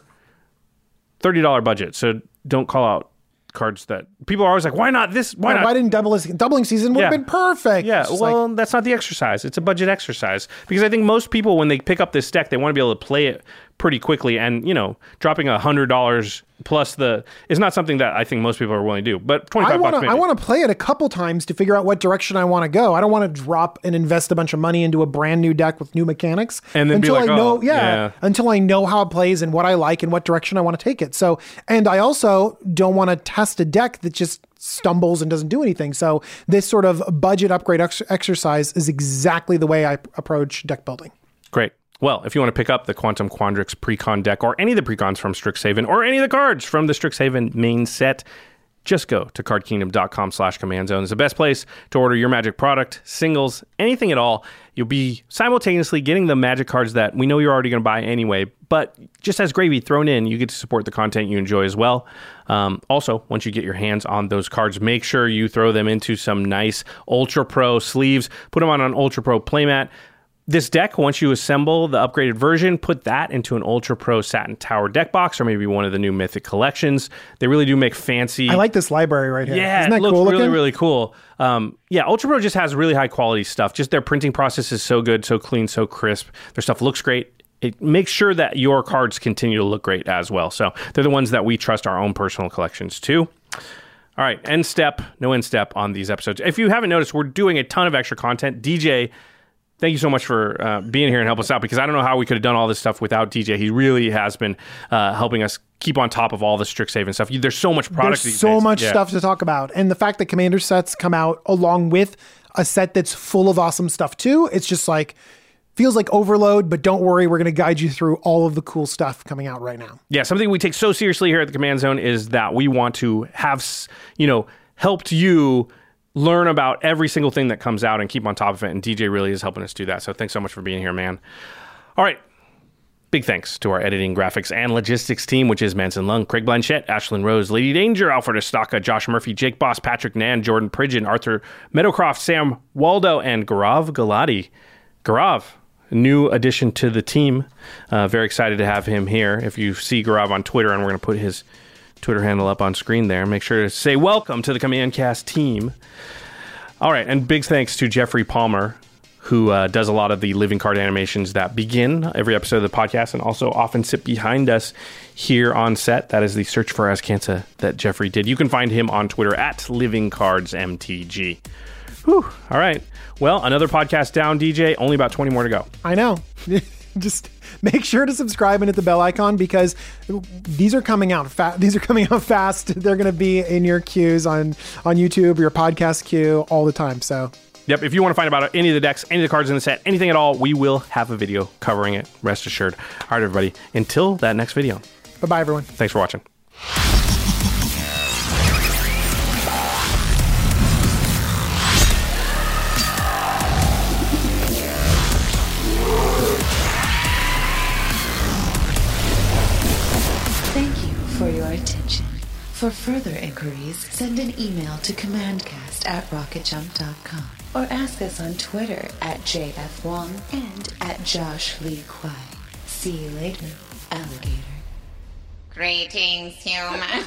thirty dollars budget, so don't call out cards that people are always like, why not this? Why Why, not? why didn't double doubling season would Yeah. have been perfect? Yeah, It's just well, like, that's not the exercise. It's a budget exercise. Because I think most people, when they pick up this deck, they want to be able to play it pretty quickly. And, you know, dropping one hundred dollars plus the is not something that I think most people are willing to do. But twenty-five I want bucks to. maybe. I want to play it a couple times to figure out what direction I want to go. I don't want to drop and invest a bunch of money into a brand new deck with new mechanics And then be until like, I know, oh, yeah, yeah. until I know how it plays and what I like and what direction I want to take it. So, and I also don't want to test a deck that just stumbles and doesn't do anything. So, this sort of budget upgrade ex- exercise is exactly the way I approach deck building. Great. Well, if you want to pick up the Quantum Quandrix Precon deck or any of the Precons from Strixhaven or any of the cards from the Strixhaven main set, just go to cardkingdom.com slash command zone. It's the best place to order your Magic product, singles, anything at all. You'll be simultaneously getting the Magic cards that we know you're already going to buy anyway, but just as gravy thrown in, you get to support the content you enjoy as well. Um, also, once you get your hands on those cards, make sure you throw them into some nice Ultra Pro sleeves, put them on an Ultra Pro playmat. This deck, once you assemble the upgraded version, put that into an Ultra Pro Satin Tower deck box or maybe one of the new Mythic collections. They really do make fancy. I like this library right here. Yeah, Isn't that it looks cool really, looking? really cool. Um, yeah, Ultra Pro just has really high quality stuff. Just their printing process is so good, so clean, so crisp. Their stuff looks great. It makes sure that your cards continue to look great as well. So they're the ones that we trust our own personal collections to. All right, end step, no end step on these episodes. If you haven't noticed, we're doing a ton of extra content. D J, thank you so much for uh, being here and help us out, because I don't know how we could have done all this stuff without D J. He really has been uh, helping us keep on top of all the Strixhaven stuff. There's so much product There's these so days. much Yeah. stuff to talk about. And the fact that commander sets come out along with a set that's full of awesome stuff too. It's just like, feels like overload, but don't worry, we're going to guide you through all of the cool stuff coming out right now. Yeah, something we take so seriously here at the Command Zone is that we want to have, you know, helped you learn about every single thing that comes out and keep on top of it. And D J really is helping us do that. So thanks so much for being here, man. All right. Big thanks to our editing, graphics, and logistics team, which is Manson Lung, Craig Blanchett, Ashlyn Rose, Lady Danger, Alfred Estaka, Josh Murphy, Jake Boss, Patrick Nan, Jordan Pridgeon, Arthur Meadowcroft, Sam Waldo, and Gaurav Galati. Gaurav, new addition to the team. Uh, very excited to have him here. If you see Gaurav on Twitter, and we're going to put his Twitter handle up on screen there, make sure to say welcome to the Commandcast team. All right, and big thanks to Jeffrey Palmer, who uh, does a lot of the living card animations that begin every episode of the podcast and also often sit behind us here on set. That is the Search for Azcanta that Jeffrey did. You can find him on Twitter at Living Cards M T G. Whew. All right. Well, another podcast down, D J. Only about twenty more to go. I know. Just make sure to subscribe and hit the bell icon because these are coming out fast. These are coming out fast. They're going to be in your queues on, on YouTube, your podcast queue all the time. So... Yep, if you want to find about any of the decks, any of the cards in the set, anything at all, we will have a video covering it. Rest assured. All right, everybody. Until that next video. Bye-bye, everyone. Thanks for watching. Thank you for your attention. For further inquiries, send an email to commandcast at rocket jump dot com or ask us on Twitter at J F Wong and at Josh Lee Kwai. See you later, alligator. Greetings, humans.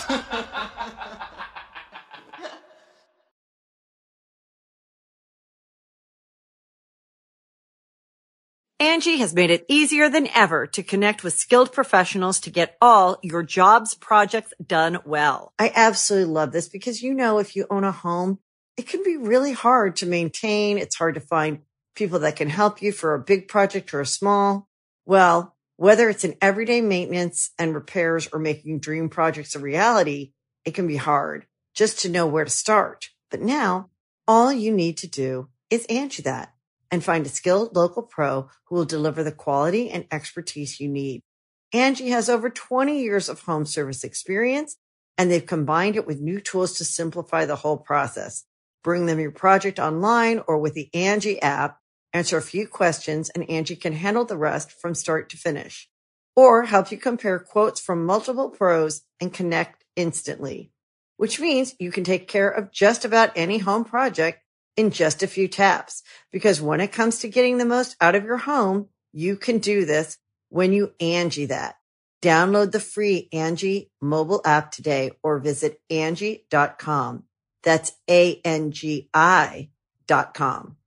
Angie has made it easier than ever to connect with skilled professionals to get all your jobs projects done well. I absolutely love this because, you know, if you own a home, it can be really hard to maintain. It's hard to find people that can help you for a big project or a small. Well, whether it's in everyday maintenance and repairs or making dream projects a reality, it can be hard just to know where to start. But now all you need to do is Angie that and find a skilled local pro who will deliver the quality and expertise you need. Angie has over twenty years of home service experience, and they've combined it with new tools to simplify the whole process. Bring them your project online or with the Angie app, answer a few questions, and Angie can handle the rest from start to finish. Or help you compare quotes from multiple pros and connect instantly, which means you can take care of just about any home project in just a few taps. Because when it comes to getting the most out of your home, you can do this when you Angie that. Download the free Angie mobile app today or visit Angie dot com. That's A N G I dot com.